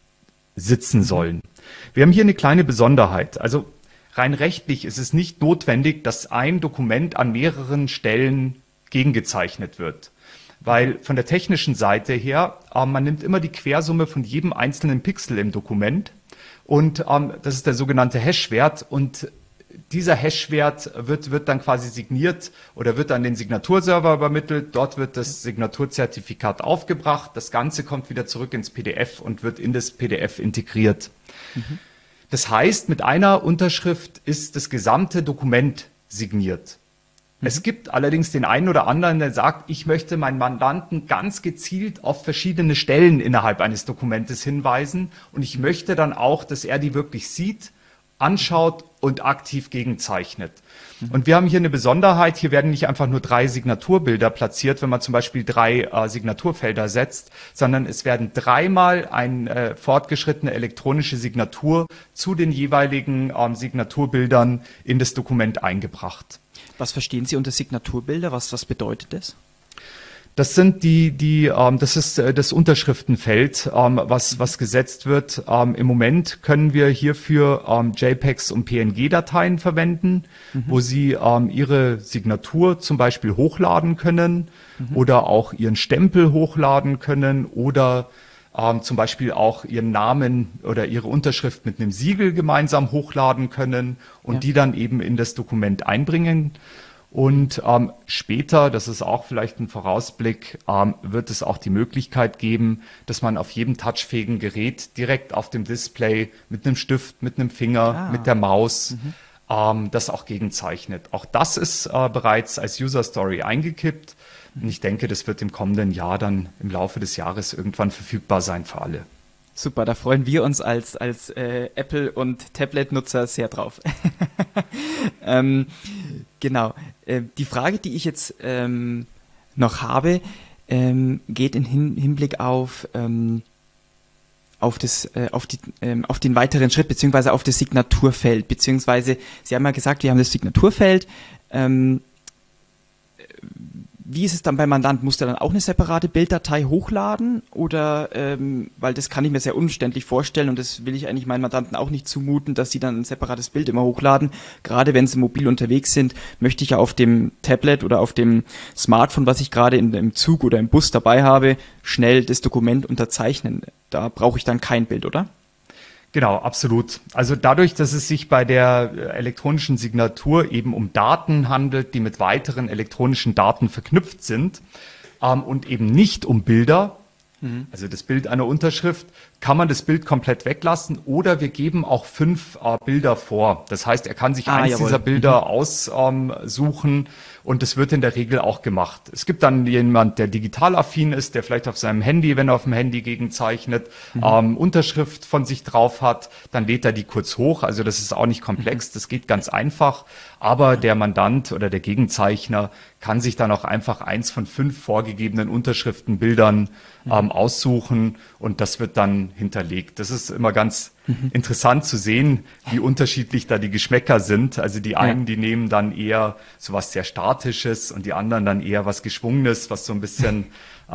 sitzen sollen. Wir haben hier eine kleine Besonderheit. Also rein rechtlich ist es nicht notwendig, dass ein Dokument an mehreren Stellen gegengezeichnet wird. Weil von der technischen Seite her, man nimmt immer die Quersumme von jedem einzelnen Pixel im Dokument und das ist der sogenannte Hashwert und dieser Hashwert wird dann quasi signiert oder wird an den Signaturserver übermittelt. Dort wird das Signaturzertifikat aufgebracht. Das Ganze kommt wieder zurück ins PDF und wird in das PDF integriert. Mhm. Das heißt, mit einer Unterschrift ist das gesamte Dokument signiert. Mhm. Es gibt allerdings den einen oder anderen, der sagt, ich möchte meinen Mandanten ganz gezielt auf verschiedene Stellen innerhalb eines Dokumentes hinweisen und ich möchte dann auch, dass er die wirklich sieht, anschaut und aktiv gegenzeichnet. Mhm. Und wir haben hier eine Besonderheit, hier werden nicht einfach nur 3 Signaturbilder platziert, wenn man zum Beispiel 3 Signaturfelder setzt, sondern es werden 3-mal eine fortgeschrittene elektronische Signatur zu den jeweiligen Signaturbildern in das Dokument eingebracht. Was verstehen Sie unter Signaturbilder? Was bedeutet das? Das sind das ist das Unterschriftenfeld, was gesetzt wird. Im Moment können wir hierfür JPEGs und PNG-Dateien verwenden, wo Sie Ihre Signatur zum Beispiel hochladen können oder auch Ihren Stempel hochladen können oder zum Beispiel auch Ihren Namen oder Ihre Unterschrift mit einem Siegel gemeinsam hochladen können und die dann eben in das Dokument einbringen. Und später, das ist auch vielleicht ein Vorausblick, wird es auch die Möglichkeit geben, dass man auf jedem touchfähigen Gerät direkt auf dem Display mit einem Stift, mit einem Finger, mit der Maus das auch gegenzeichnet. Auch das ist bereits als User Story eingekippt. Und ich denke, das wird im kommenden Jahr dann im Laufe des Jahres irgendwann verfügbar sein für alle. Super, da freuen wir uns als Apple- und Tablet-Nutzer sehr drauf. Genau. Die Frage, die ich jetzt noch habe, geht im Hinblick auf den weiteren Schritt, beziehungsweise auf das Signaturfeld, beziehungsweise Sie haben ja gesagt, wir haben das Signaturfeld. Wie ist es dann beim Mandant? Muss der dann auch eine separate Bilddatei hochladen? Oder, weil das kann ich mir sehr umständlich vorstellen und das will ich eigentlich meinen Mandanten auch nicht zumuten, dass sie dann ein separates Bild immer hochladen. Gerade wenn sie mobil unterwegs sind, möchte ich ja auf dem Tablet oder auf dem Smartphone, was ich gerade im Zug oder im Bus dabei habe, schnell das Dokument unterzeichnen. Da brauche ich dann kein Bild, oder? Genau, absolut. Also dadurch, dass es sich bei der elektronischen Signatur eben um Daten handelt, die mit weiteren elektronischen Daten verknüpft sind und eben nicht um Bilder, also das Bild einer Unterschrift, kann man das Bild komplett weglassen oder wir geben auch 5 Bilder vor. Das heißt, er kann sich eins dieser Bilder aussuchen und das wird in der Regel auch gemacht. Es gibt dann jemand, der digital affin ist, der vielleicht auf seinem Handy, wenn er auf dem Handy gegenzeichnet, Unterschrift von sich drauf hat, dann lädt er die kurz hoch. Also das ist auch nicht komplex, das geht ganz einfach. Aber der Mandant oder der Gegenzeichner kann sich dann auch einfach eins von 5 vorgegebenen Unterschriftenbildern aussuchen und das wird dann hinterlegt. Das ist immer ganz interessant zu sehen, wie unterschiedlich da die Geschmäcker sind. Also die einen, die nehmen dann eher so was sehr Statisches und die anderen dann eher was Geschwungenes, was so ein bisschen,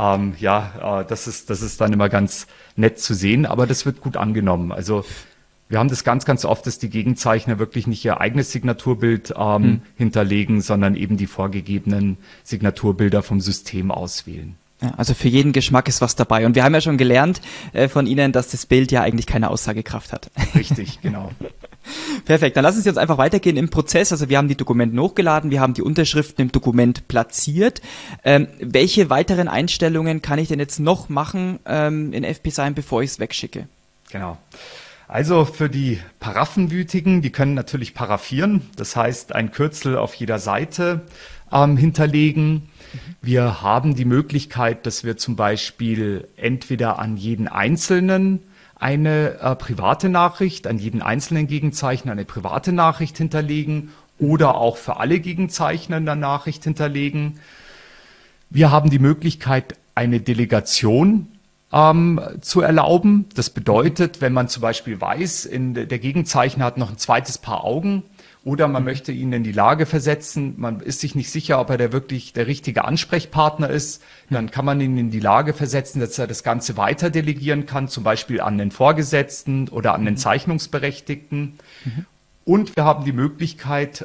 das ist dann immer ganz nett zu sehen, aber das wird gut angenommen. Also wir haben das ganz, ganz oft, dass die Gegenzeichner wirklich nicht ihr eigenes Signaturbild hinterlegen, sondern eben die vorgegebenen Signaturbilder vom System auswählen. Ja, also für jeden Geschmack ist was dabei. Und wir haben ja schon gelernt von Ihnen, dass das Bild ja eigentlich keine Aussagekraft hat. Richtig, genau. Perfekt, dann lassen Sie uns einfach weitergehen im Prozess. Also wir haben die Dokumente hochgeladen, wir haben die Unterschriften im Dokument platziert. Welche weiteren Einstellungen kann ich denn jetzt noch machen in FP-Sign, bevor ich es wegschicke? Genau. Also für die Paraffenwütigen, die können natürlich paraffieren, das heißt ein Kürzel auf jeder Seite hinterlegen. Wir haben die Möglichkeit, dass wir zum Beispiel entweder an jeden Einzelnen eine private Nachricht, an jeden einzelnen Gegenzeichner eine private Nachricht hinterlegen oder auch für alle Gegenzeichner in der Nachricht hinterlegen. Wir haben die Möglichkeit, eine Delegation zu erlauben. Das bedeutet, wenn man zum Beispiel weiß, der Gegenzeichner hat noch ein zweites Paar Augen oder man möchte ihn in die Lage versetzen, man ist sich nicht sicher, ob er wirklich der richtige Ansprechpartner ist, dann kann man ihn in die Lage versetzen, dass er das Ganze weiter delegieren kann, zum Beispiel an den Vorgesetzten oder an den Zeichnungsberechtigten. Und wir haben die Möglichkeit,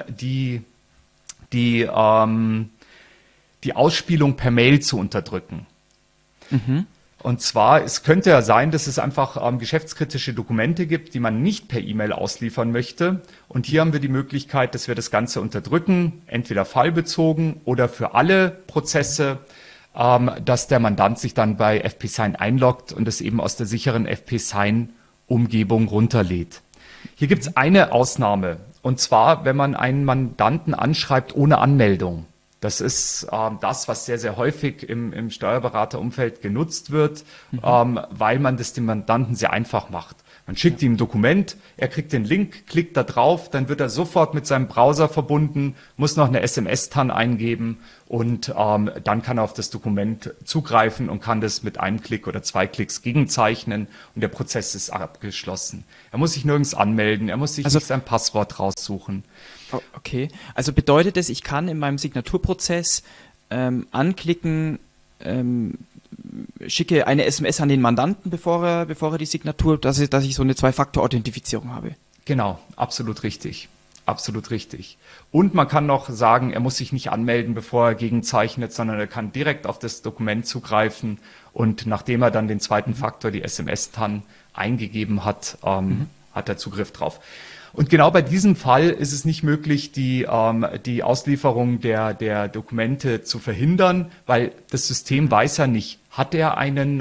die Ausspielung per Mail zu unterdrücken. Und zwar, es könnte ja sein, dass es einfach geschäftskritische Dokumente gibt, die man nicht per E-Mail ausliefern möchte. Und hier haben wir die Möglichkeit, dass wir das Ganze unterdrücken, entweder fallbezogen oder für alle Prozesse, dass der Mandant sich dann bei FP-Sign einloggt und es eben aus der sicheren FP-Sign-Umgebung runterlädt. Hier gibt es eine Ausnahme, und zwar, wenn man einen Mandanten anschreibt ohne Anmeldung. Das ist das, was sehr, sehr häufig im Steuerberaterumfeld genutzt wird, weil man das dem Mandanten sehr einfach macht. Man schickt ihm ein Dokument, er kriegt den Link, klickt da drauf, dann wird er sofort mit seinem Browser verbunden, muss noch eine SMS-TAN eingeben und dann kann er auf das Dokument zugreifen und kann das mit einem Klick oder 2 Klicks gegenzeichnen und der Prozess ist abgeschlossen. Er muss sich nirgends anmelden, er muss sich nicht sein Passwort raussuchen. Okay, also bedeutet es, ich kann in meinem Signaturprozess anklicken, schicke eine SMS an den Mandanten, bevor er die Signatur, dass ich so eine Zwei-Faktor-Authentifizierung habe. Genau, absolut richtig. Absolut richtig. Und man kann noch sagen, er muss sich nicht anmelden, bevor er gegenzeichnet, sondern er kann direkt auf das Dokument zugreifen und nachdem er dann den zweiten Faktor, die SMS-TAN, eingegeben hat, hat er Zugriff drauf. Und genau bei diesem Fall ist es nicht möglich, die Auslieferung der Dokumente zu verhindern, weil das System weiß ja nicht, hat er einen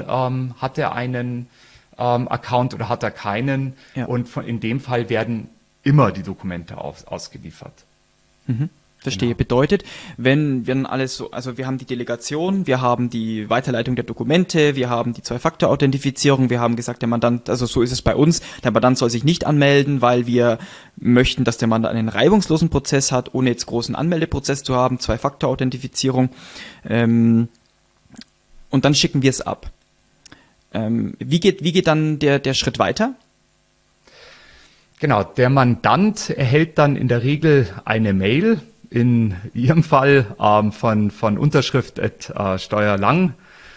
Account oder hat er keinen. Ja. Und in dem Fall werden immer die Dokumente ausgeliefert. Verstehe. Genau. Bedeutet, wenn wir alles so, also wir haben die Delegation, wir haben die Weiterleitung der Dokumente, wir haben die Zwei-Faktor-Authentifizierung, wir haben gesagt, der Mandant, also so ist es bei uns, der Mandant soll sich nicht anmelden, weil wir möchten, dass der Mandant einen reibungslosen Prozess hat, ohne jetzt großen Anmeldeprozess zu haben, Zwei-Faktor-Authentifizierung, und dann schicken wir es ab. Wie geht dann der Schritt weiter? Genau, der Mandant erhält dann in der Regel eine Mail, in Ihrem Fall von Unterschrift@Steuerlang.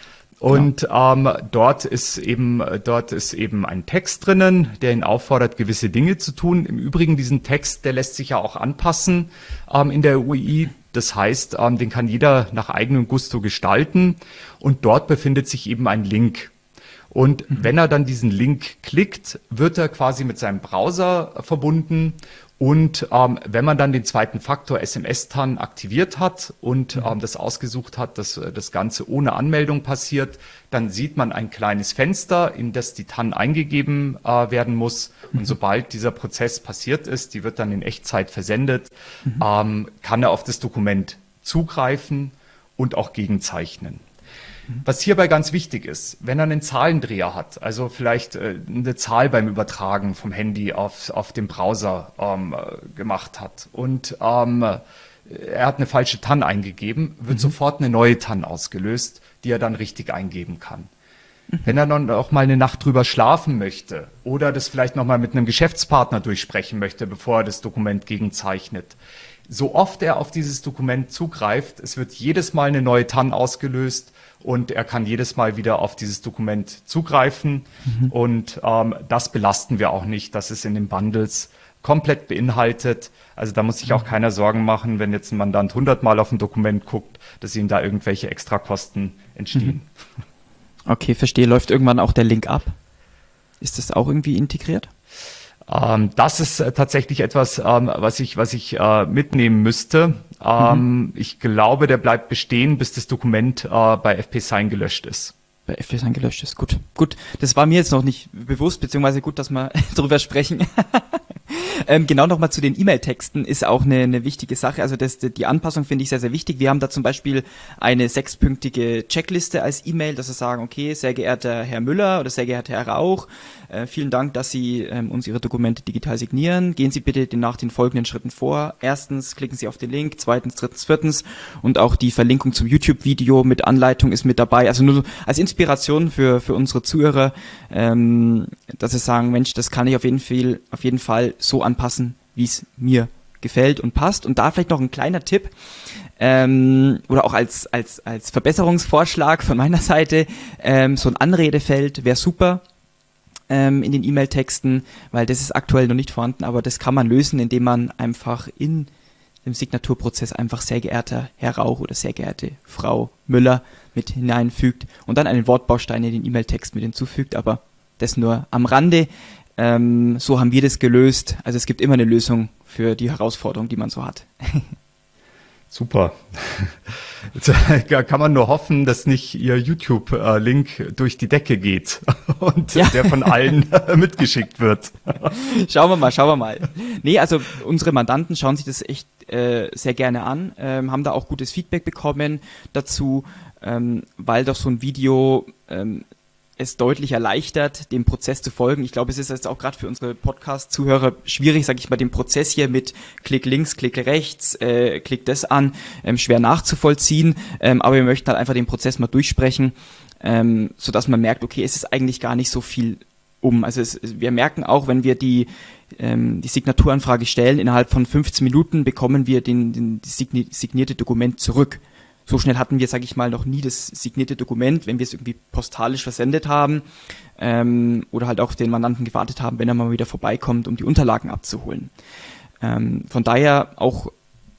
Und dort ist eben ein Text drinnen, der ihn auffordert, gewisse Dinge zu tun. Im Übrigen, diesen Text, der lässt sich ja auch anpassen in der UI. Das heißt, den kann jeder nach eigenem Gusto gestalten. Und dort befindet sich eben ein Link. Und wenn er dann diesen Link klickt, wird er quasi mit seinem Browser verbunden. Und wenn man dann den zweiten Faktor SMS-TAN aktiviert hat und das ausgesucht hat, dass das Ganze ohne Anmeldung passiert, dann sieht man ein kleines Fenster, in das die TAN eingegeben werden muss. Und sobald dieser Prozess passiert ist, die wird dann in Echtzeit versendet, kann er auf das Dokument zugreifen und auch gegenzeichnen. Was hierbei ganz wichtig ist, wenn er einen Zahlendreher hat, also vielleicht eine Zahl beim Übertragen vom Handy auf den Browser gemacht hat und er hat eine falsche TAN eingegeben, wird sofort eine neue TAN ausgelöst, die er dann richtig eingeben kann. Wenn er dann auch mal eine Nacht drüber schlafen möchte oder das vielleicht noch mal mit einem Geschäftspartner durchsprechen möchte, bevor er das Dokument gegenzeichnet, so oft er auf dieses Dokument zugreift, es wird jedes Mal eine neue TAN ausgelöst und er kann jedes Mal wieder auf dieses Dokument zugreifen. Und das belasten wir auch nicht. Das ist in den Bundles komplett beinhaltet. Also da muss sich auch keiner Sorgen machen, wenn jetzt ein Mandant 100 Mal auf ein Dokument guckt, dass ihm da irgendwelche Extrakosten entstehen. Okay, verstehe. Läuft irgendwann auch der Link ab? Ist das auch irgendwie integriert? Das ist tatsächlich etwas, was ich mitnehmen müsste. Ich glaube, der bleibt bestehen, bis das Dokument bei FP-Sign gelöscht ist. Bei FP-Sign gelöscht ist, gut. Das war mir jetzt noch nicht bewusst, beziehungsweise gut, dass wir darüber sprechen. Genau, nochmal zu den E-Mail-Texten ist auch eine wichtige Sache. Also die Anpassung finde ich sehr, sehr wichtig. Wir haben da zum Beispiel eine 6-pünktige Checkliste als E-Mail, dass wir sagen, okay, sehr geehrter Herr Müller oder sehr geehrter Herr Rauch, vielen Dank, dass Sie uns Ihre Dokumente digital signieren. Gehen Sie bitte nach den folgenden Schritten vor. Erstens, klicken Sie auf den Link. Zweitens, drittens, viertens. Und auch die Verlinkung zum YouTube-Video mit Anleitung ist mit dabei. Also nur als Inspiration für unsere Zuhörer, dass sie sagen, Mensch, das kann ich auf jeden Fall so anpassen, wie es mir gefällt und passt. Und da vielleicht noch ein kleiner Tipp, oder auch als Verbesserungsvorschlag von meiner Seite, so ein Anredefeld wäre super in den E-Mail-Texten, weil das ist aktuell noch nicht vorhanden, aber das kann man lösen, indem man einfach in dem Signaturprozess einfach sehr geehrter Herr Rauch oder sehr geehrte Frau Müller mit hineinfügt und dann einen Wortbaustein in den E-Mail-Text mit hinzufügt, aber das nur am Rande. So haben wir das gelöst. Also es gibt immer eine Lösung für die Herausforderung, die man so hat. Super. Jetzt kann man nur hoffen, dass nicht Ihr YouTube-Link durch die Decke geht und der von allen mitgeschickt wird. Schauen wir mal. Nee, also unsere Mandanten schauen sich das echt sehr gerne an, haben da auch gutes Feedback bekommen dazu, weil doch so ein Video es deutlich erleichtert, dem Prozess zu folgen. Ich glaube, es ist jetzt auch gerade für unsere Podcast-Zuhörer schwierig, sage ich mal, den Prozess hier mit Klick links, Klick rechts, Klick das an, schwer nachzuvollziehen. Aber wir möchten halt einfach den Prozess mal durchsprechen, sodass man merkt, okay, es ist eigentlich gar nicht so viel Also wir merken auch, wenn wir die Signaturanfrage stellen, innerhalb von 15 Minuten bekommen wir das signierte Dokument zurück. So schnell hatten wir, sage ich mal, noch nie das signierte Dokument, wenn wir es irgendwie postalisch versendet haben oder halt auch auf den Mandanten gewartet haben, wenn er mal wieder vorbeikommt, um die Unterlagen abzuholen. Von daher auch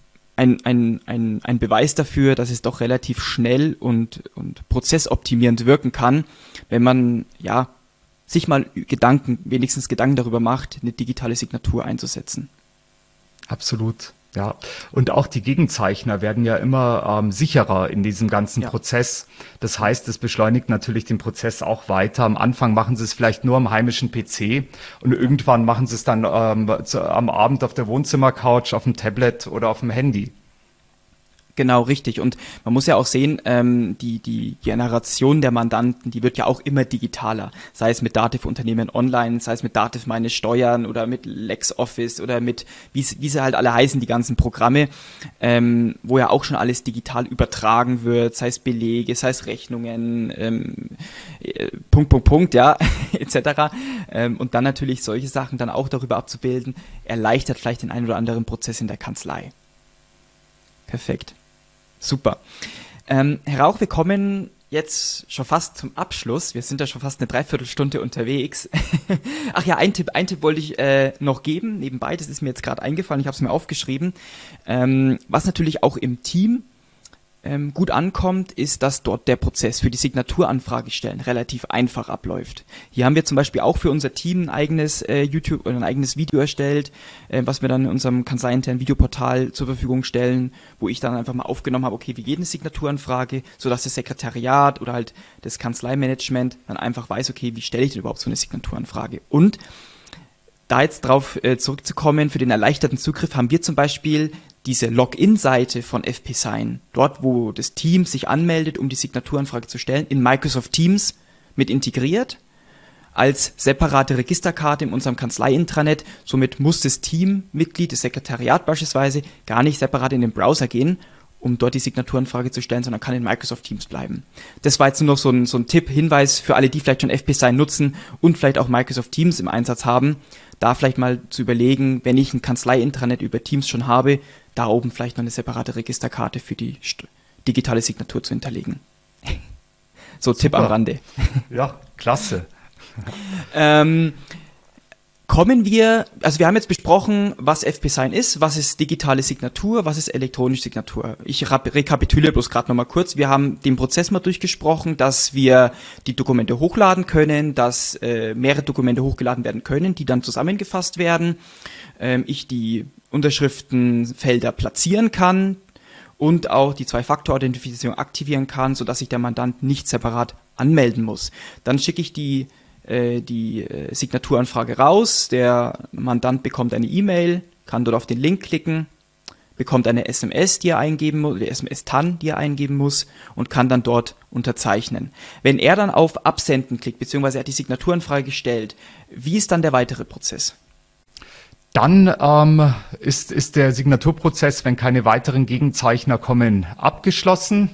ein Beweis dafür, dass es doch relativ schnell und prozessoptimierend wirken kann, wenn man sich mal wenigstens Gedanken darüber macht, eine digitale Signatur einzusetzen. Absolut. Ja, und auch die Gegenzeichner werden ja immer sicherer in diesem ganzen Prozess. Das heißt, es beschleunigt natürlich den Prozess auch weiter. Am Anfang machen sie es vielleicht nur am heimischen PC und irgendwann machen sie es dann am Abend auf der Wohnzimmercouch, auf dem Tablet oder auf dem Handy. Genau, richtig. Und man muss ja auch sehen, die Generation der Mandanten, die wird ja auch immer digitaler. Sei es mit Dativ Unternehmen Online, sei es mit Dativ Meine Steuern oder mit LexOffice oder mit, wie sie halt alle heißen, die ganzen Programme, wo ja auch schon alles digital übertragen wird, sei es Belege, sei es Rechnungen, etc. Und dann natürlich solche Sachen dann auch darüber abzubilden, erleichtert vielleicht den einen oder anderen Prozess in der Kanzlei. Perfekt. Super. Herr Rauch, wir kommen jetzt schon fast zum Abschluss. Wir sind ja schon fast eine Dreiviertelstunde unterwegs. Ach ja, ein Tipp wollte ich noch geben, nebenbei, das ist mir jetzt gerade eingefallen, ich habe es mir aufgeschrieben. Was natürlich auch im Team gut ankommt, ist, dass dort der Prozess für die Signaturanfrage stellen relativ einfach abläuft. Hier haben wir zum Beispiel auch für unser Team ein eigenes YouTube oder ein eigenes Video erstellt, was wir dann in unserem kanzleiinternen Videoportal zur Verfügung stellen, wo ich dann einfach mal aufgenommen habe, okay, wie geht eine Signaturanfrage, sodass das Sekretariat oder halt das Kanzleimanagement dann einfach weiß, okay, wie stelle ich denn überhaupt so eine Signaturanfrage? Und da jetzt drauf zurückzukommen, für den erleichterten Zugriff haben wir zum Beispiel diese Login-Seite von FP-Sign, dort wo das Team sich anmeldet, um die Signaturanfrage zu stellen, in Microsoft Teams mit integriert, als separate Registerkarte in unserem Kanzlei-Intranet. Somit muss das Teammitglied, das Sekretariat beispielsweise, gar nicht separat in den Browser gehen, um dort die Signaturanfrage zu stellen, sondern kann in Microsoft Teams bleiben. Das war jetzt nur noch so ein Tipp, Hinweis für alle, die vielleicht schon FP-Sign nutzen und vielleicht auch Microsoft Teams im Einsatz haben, da vielleicht mal zu überlegen, wenn ich ein Kanzlei-Intranet über Teams schon habe, da oben vielleicht noch eine separate Registerkarte für die digitale Signatur zu hinterlegen. So, Tipp am Rande. Ja, klasse. Wir haben jetzt besprochen, was FP-Sign ist, was ist digitale Signatur, was ist elektronische Signatur. Ich rekapituliere bloß gerade nochmal kurz. Wir haben den Prozess mal durchgesprochen, dass wir die Dokumente hochladen können, dass mehrere Dokumente hochgeladen werden können, die dann zusammengefasst werden. Ich die Unterschriftenfelder platzieren kann und auch die Zwei-Faktor-Authentifizierung aktivieren kann, sodass sich der Mandant nicht separat anmelden muss. Dann schicke ich die die Signaturanfrage raus, der Mandant bekommt eine E-Mail, kann dort auf den Link klicken, bekommt eine SMS, die er eingeben muss, die SMS-TAN, die er eingeben muss und kann dann dort unterzeichnen. Wenn er dann auf Absenden klickt, beziehungsweise er hat die Signaturanfrage gestellt, wie ist dann der weitere Prozess? Dann ist der Signaturprozess, wenn keine weiteren Gegenzeichner kommen, abgeschlossen.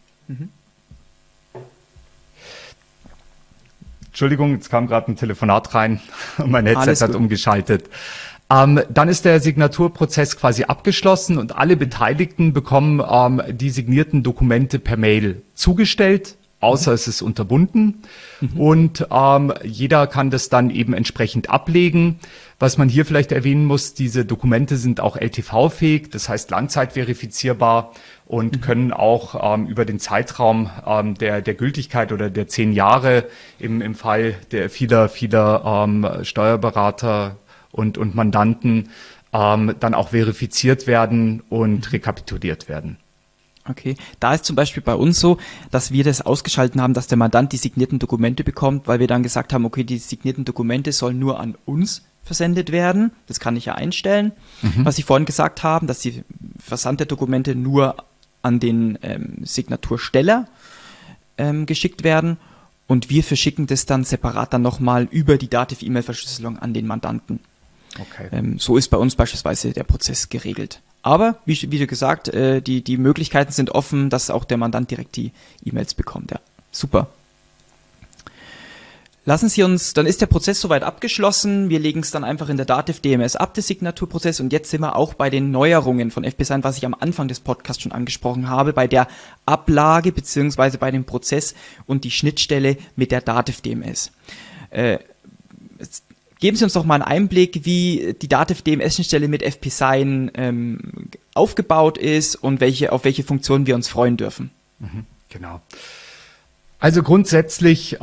Entschuldigung, jetzt kam gerade ein Telefonat rein und mein Headset hat umgeschaltet. Dann ist der Signaturprozess quasi abgeschlossen und alle Beteiligten bekommen die signierten Dokumente per Mail zugestellt, außer es ist unterbunden. Und jeder kann das dann eben entsprechend ablegen. Was man hier vielleicht erwähnen muss, diese Dokumente sind auch LTV-fähig, das heißt langzeitverifizierbar und können auch über den Zeitraum der Gültigkeit oder der 10 Jahre im Fall der vieler Steuerberater und Mandanten dann auch verifiziert werden und rekapituliert werden. Okay, da ist zum Beispiel bei uns so, dass wir das ausgeschaltet haben, dass der Mandant die signierten Dokumente bekommt, weil wir dann gesagt haben, okay, die signierten Dokumente sollen nur an uns versendet werden. Das kann ich ja einstellen. Was Sie vorhin gesagt haben, dass die Versand der Dokumente nur an den Signatursteller geschickt werden und wir verschicken das dann separat dann nochmal über die Dativ-E-Mail-Verschlüsselung an den Mandanten. Okay. So ist bei uns beispielsweise der Prozess geregelt. Aber, wie du gesagt, die Möglichkeiten sind offen, dass auch der Mandant direkt die E-Mails bekommt. Ja, super. Lassen Sie uns, dann ist der Prozess soweit abgeschlossen. Wir legen es dann einfach in der Dativ DMS ab, der Signaturprozess. Und jetzt sind wir auch bei den Neuerungen von FP-Sign, was ich am Anfang des Podcasts schon angesprochen habe, bei der Ablage beziehungsweise bei dem Prozess und die Schnittstelle mit der Dativ DMS. Geben Sie uns doch mal einen Einblick, wie die Dativ DMS-Schnittstelle mit FP-Sign aufgebaut ist und auf welche Funktionen wir uns freuen dürfen. Genau. Also grundsätzlich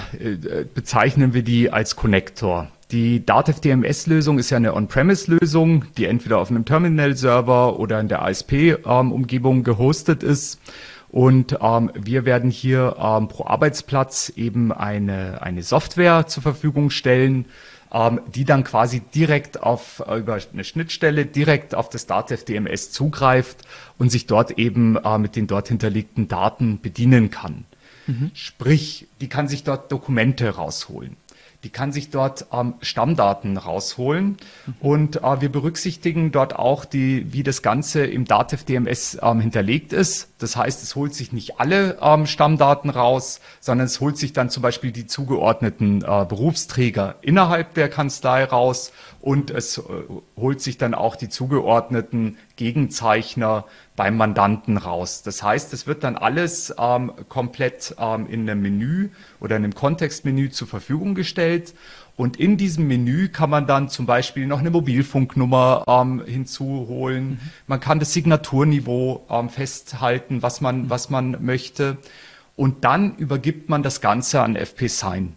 bezeichnen wir die als Connector. Die Dativ DMS-Lösung ist ja eine On-Premise-Lösung, die entweder auf einem Terminal-Server oder in der ASP-Umgebung gehostet ist. Und wir werden hier pro Arbeitsplatz eben eine Software zur Verfügung stellen, die dann quasi direkt über eine Schnittstelle direkt auf das Dativ DMS zugreift und sich dort eben mit den dort hinterlegten Daten bedienen kann. Sprich, die kann sich dort Dokumente rausholen. Die kann sich dort Stammdaten rausholen und wir berücksichtigen dort auch, wie das Ganze im Dativ DMS hinterlegt ist. Das heißt, es holt sich nicht alle Stammdaten raus, sondern es holt sich dann zum Beispiel die zugeordneten Berufsträger innerhalb der Kanzlei raus und es holt sich dann auch die zugeordneten Gegenzeichner beim Mandanten raus. Das heißt, es wird dann alles komplett in einem Menü oder in einem Kontextmenü zur Verfügung gestellt. Und in diesem Menü kann man dann zum Beispiel noch eine Mobilfunknummer hinzuholen. Man kann das Signaturniveau festhalten, was man möchte. Und dann übergibt man das Ganze an FP-Sign.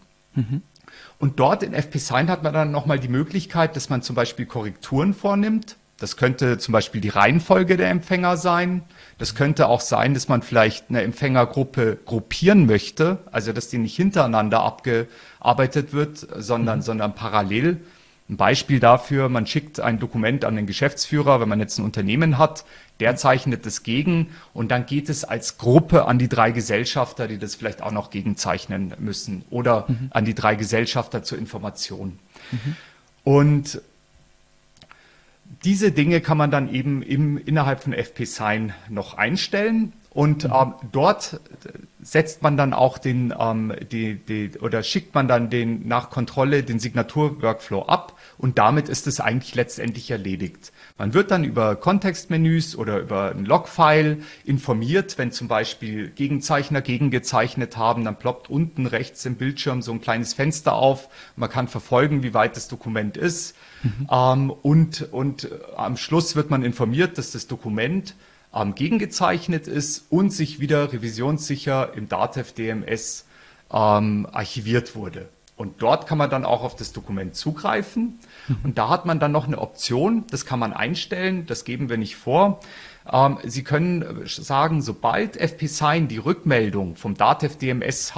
Und dort in FP-Sign hat man dann nochmal die Möglichkeit, dass man zum Beispiel Korrekturen vornimmt. Das könnte zum Beispiel die Reihenfolge der Empfänger sein. Das könnte auch sein, dass man vielleicht eine Empfängergruppe gruppieren möchte, also dass die nicht hintereinander abgearbeitet wird, sondern parallel. Ein Beispiel dafür, man schickt ein Dokument an den Geschäftsführer, wenn man jetzt ein Unternehmen hat, der zeichnet es gegen und dann geht es als Gruppe an die 3 Gesellschafter, die das vielleicht auch noch gegenzeichnen müssen oder an die 3 Gesellschafter zur Information. Und diese Dinge kann man dann eben innerhalb von FP-Sign noch einstellen und dort setzt man dann auch oder schickt man dann nach Kontrolle den Signatur-Workflow ab und damit ist es eigentlich letztendlich erledigt. Man wird dann über Kontextmenüs oder über ein Logfile informiert, wenn zum Beispiel Gegenzeichner gegengezeichnet haben, dann ploppt unten rechts im Bildschirm so ein kleines Fenster auf. Man kann verfolgen, wie weit das Dokument ist. Und am Schluss wird man informiert, dass das Dokument gegengezeichnet ist und sich wieder revisionssicher im Dativ DMS archiviert wurde. Und dort kann man dann auch auf das Dokument zugreifen. Und da hat man dann noch eine Option, das kann man einstellen, das geben wir nicht vor. Sie können sagen, sobald FP-Sign die Rückmeldung vom Dativ DMS hat,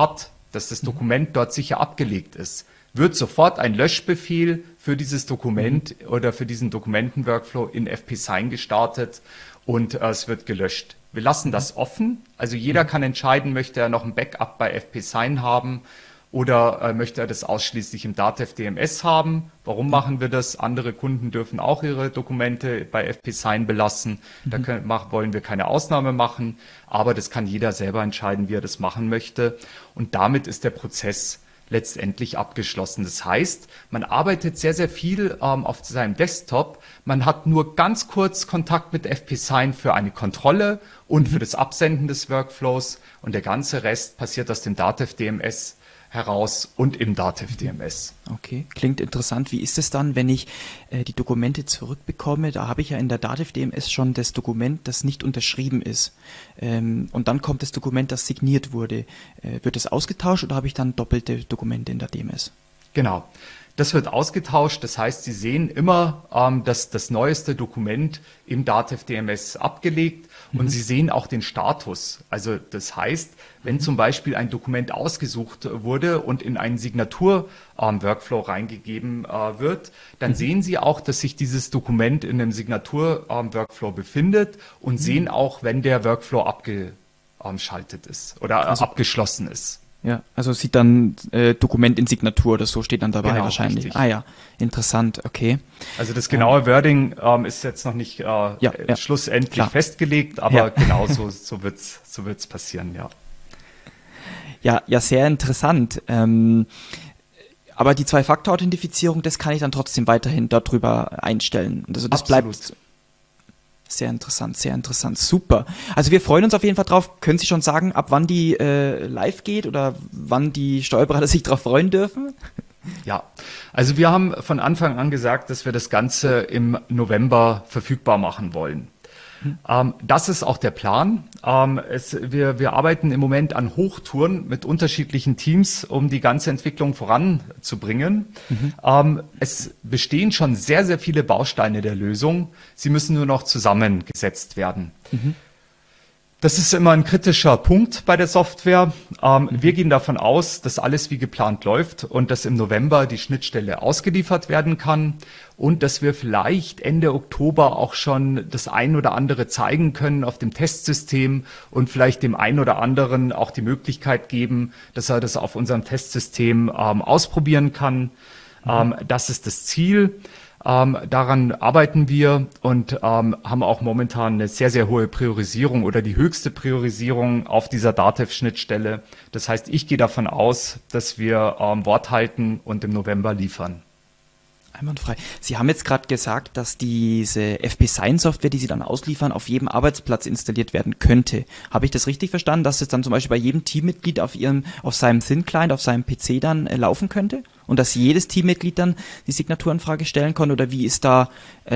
dass das Dokument dort sicher abgelegt ist, wird sofort ein Löschbefehl für dieses Dokument oder für diesen Dokumenten-Workflow in FP-Sign gestartet und es wird gelöscht. Wir lassen das offen, also jeder kann entscheiden, möchte er noch ein Backup bei FP-Sign haben oder möchte er das ausschließlich im Datev DMS haben. Warum machen wir das? Andere Kunden dürfen auch ihre Dokumente bei FP-Sign belassen. Da wollen wir keine Ausnahme machen, aber das kann jeder selber entscheiden, wie er das machen möchte. Und damit ist der Prozess letztendlich abgeschlossen. Das heißt, man arbeitet sehr, sehr viel auf seinem Desktop. Man hat nur ganz kurz Kontakt mit FP-Sign für eine Kontrolle und für das Absenden des Workflows und der ganze Rest passiert aus dem Datev DMS heraus und im Datev DMS. Okay, klingt interessant. Wie ist es dann, wenn ich die Dokumente zurückbekomme? Da habe ich ja in der Datev DMS schon das Dokument, das nicht unterschrieben ist. Und dann kommt das Dokument, das signiert wurde. Wird das ausgetauscht oder habe ich dann doppelte Dokumente in der DMS? Genau. Das wird ausgetauscht, das heißt, Sie sehen immer das neueste Dokument im Datev DMS abgelegt und Sie sehen auch den Status. Also das heißt, wenn zum Beispiel ein Dokument ausgesucht wurde und in einen Signatur-Workflow reingegeben wird, dann sehen Sie auch, dass sich dieses Dokument in einem Signatur-Workflow befindet und sehen auch, wenn der Workflow abgeschaltet ist oder abgeschlossen ist. Ja, also sieht dann Dokument in Signatur oder so steht dann dabei wahrscheinlich. Richtig. Ah ja, interessant, okay. Also das genaue Wording ist jetzt noch nicht schlussendlich festgelegt, aber genau so wird's passieren, ja. Ja, sehr interessant. Aber die Zwei-Faktor-Authentifizierung, das kann ich dann trotzdem weiterhin darüber einstellen. Also das bleibt sehr interessant, super. Also wir freuen uns auf jeden Fall drauf. Können Sie schon sagen, ab wann die live geht oder wann die Steuerberater sich drauf freuen dürfen? Ja, also wir haben von Anfang an gesagt, dass wir das Ganze im November verfügbar machen wollen. Das ist auch der Plan. Wir arbeiten im Moment an Hochtouren mit unterschiedlichen Teams, um die ganze Entwicklung voranzubringen. Es bestehen schon sehr, sehr viele Bausteine der Lösung. Sie müssen nur noch zusammengesetzt werden. Das ist immer ein kritischer Punkt bei der Software. Wir gehen davon aus, dass alles wie geplant läuft und dass im November die Schnittstelle ausgeliefert werden kann und dass wir vielleicht Ende Oktober auch schon das ein oder andere zeigen können auf dem Testsystem und vielleicht dem einen oder anderen auch die Möglichkeit geben, dass er das auf unserem Testsystem ausprobieren kann. Das ist das Ziel. Daran arbeiten wir und haben auch momentan eine sehr, sehr hohe Priorisierung oder die höchste Priorisierung auf dieser Datev-Schnittstelle. Das heißt, ich gehe davon aus, dass wir Wort halten und im November liefern. Einwandfrei. Sie haben jetzt gerade gesagt, dass diese FP-Sign-Software, die Sie dann ausliefern, auf jedem Arbeitsplatz installiert werden könnte. Habe ich das richtig verstanden, dass es dann zum Beispiel bei jedem Teammitglied auf seinem Thin-Client, auf seinem PC dann laufen könnte? Und dass jedes Teammitglied dann die Signaturanfrage stellen kann? Oder wie ist da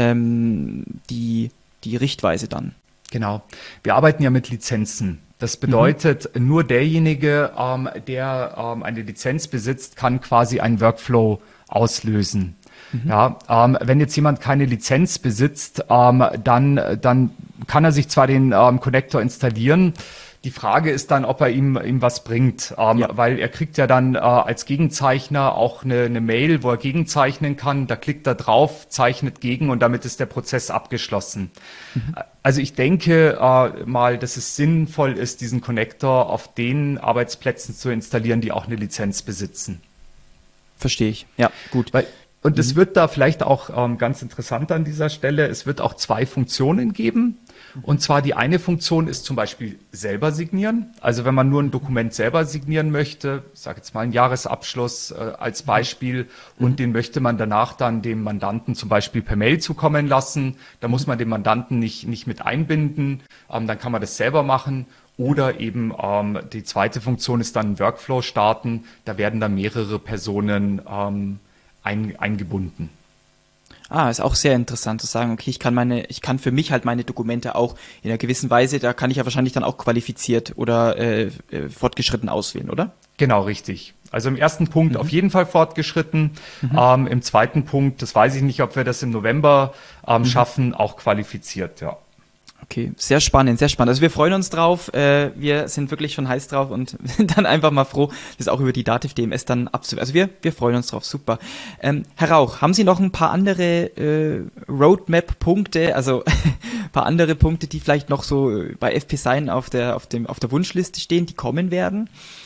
die Richtweise dann? Genau. Wir arbeiten ja mit Lizenzen. Das bedeutet, nur derjenige, der eine Lizenz besitzt, kann quasi einen Workflow auslösen. Ja, wenn jetzt jemand keine Lizenz besitzt, dann kann er sich zwar den Connector installieren. Die Frage ist dann, ob er ihm was bringt, weil er kriegt ja dann als Gegenzeichner auch eine Mail, wo er gegenzeichnen kann. Da klickt er drauf, zeichnet gegen und damit ist der Prozess abgeschlossen. Also ich denke mal, dass es sinnvoll ist, diesen Connector auf den Arbeitsplätzen zu installieren, die auch eine Lizenz besitzen. Verstehe ich. Ja, gut. Und es wird da vielleicht auch ganz interessant an dieser Stelle, es wird auch zwei Funktionen geben. Und zwar die eine Funktion ist zum Beispiel selber signieren. Also wenn man nur ein Dokument selber signieren möchte, ich sage jetzt mal einen Jahresabschluss als Beispiel, und den möchte man danach dann dem Mandanten zum Beispiel per Mail zukommen lassen. Da muss man den Mandanten nicht mit einbinden. Dann kann man das selber machen. Oder eben die zweite Funktion ist dann ein Workflow starten. Da werden dann mehrere Personen eingebunden. Ist auch sehr interessant zu sagen, okay, ich kann für mich halt meine Dokumente auch in einer gewissen Weise, da kann ich ja wahrscheinlich dann auch qualifiziert oder fortgeschritten auswählen, oder? Genau, richtig. Also im ersten Punkt auf jeden Fall fortgeschritten. Im zweiten Punkt, das weiß ich nicht, ob wir das im November schaffen, auch qualifiziert, ja. Okay, sehr spannend, sehr spannend. Also wir freuen uns drauf, wir sind wirklich schon heiß drauf und sind dann einfach mal froh, das auch über die Dativ DMS dann abzuwählen. Also wir freuen uns drauf, super. Herr Rauch, haben Sie noch ein paar andere Roadmap-Punkte, also ein paar andere Punkte, die vielleicht noch so bei FP Sign auf der Wunschliste stehen, die kommen werden?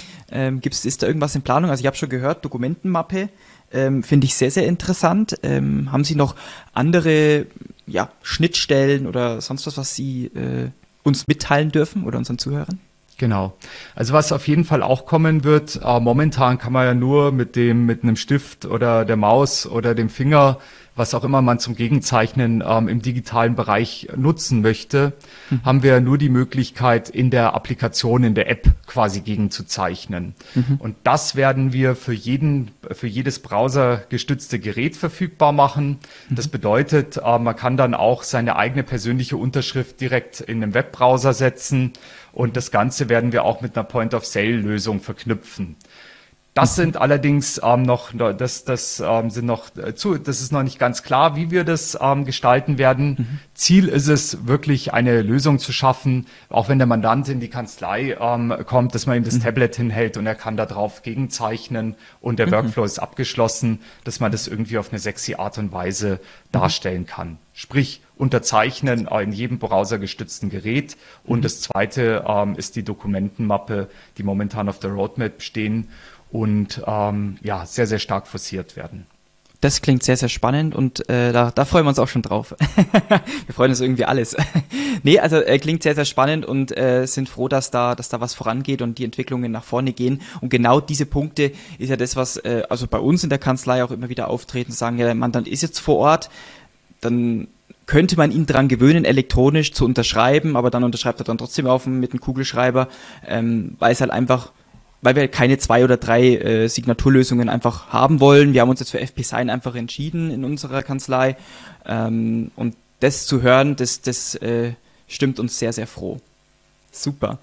Ist da irgendwas in Planung? Also ich habe schon gehört, Dokumentenmappe, finde ich sehr, sehr interessant. Haben Sie noch andere Schnittstellen oder sonst was Sie uns mitteilen dürfen oder unseren Zuhörern? Genau. Also was auf jeden Fall auch kommen wird, momentan kann man ja nur mit einem Stift oder der Maus oder dem Finger, was auch immer man zum Gegenzeichnen im digitalen Bereich nutzen möchte, haben wir nur die Möglichkeit, in der Applikation, in der App quasi gegenzuzeichnen. Und das werden wir für jedes browsergestützte Gerät verfügbar machen. Das bedeutet, man kann dann auch seine eigene persönliche Unterschrift direkt in den Webbrowser setzen. Und das Ganze werden wir auch mit einer Point-of-Sale-Lösung verknüpfen. Das sind allerdings das ist noch nicht ganz klar, wie wir das gestalten werden. Ziel ist es, wirklich eine Lösung zu schaffen, auch wenn der Mandant in die Kanzlei kommt, dass man ihm das Tablet hinhält und er kann da drauf gegenzeichnen und der Workflow ist abgeschlossen, dass man das irgendwie auf eine sexy Art und Weise darstellen kann. Sprich, unterzeichnen in jedem browsergestützten Gerät. Und das zweite ist die Dokumentenmappe, die momentan auf der Roadmap stehen und sehr, sehr stark forciert werden. Das klingt sehr, sehr spannend und da freuen wir uns auch schon drauf. Wir freuen uns irgendwie alles. Nee, also klingt sehr, sehr spannend und sind froh, dass da was vorangeht und die Entwicklungen nach vorne gehen. Und genau diese Punkte ist ja das, was also bei uns in der Kanzlei auch immer wieder auftreten, sagen, ja, der Mandant ist jetzt vor Ort, dann könnte man ihn dran gewöhnen, elektronisch zu unterschreiben, aber dann unterschreibt er dann trotzdem mit einem Kugelschreiber, weil wir keine 2 oder 3 Signaturlösungen einfach haben wollen. Wir haben uns jetzt für FP Sign einfach entschieden in unserer Kanzlei. Und das zu hören, das stimmt uns sehr, sehr froh. Super.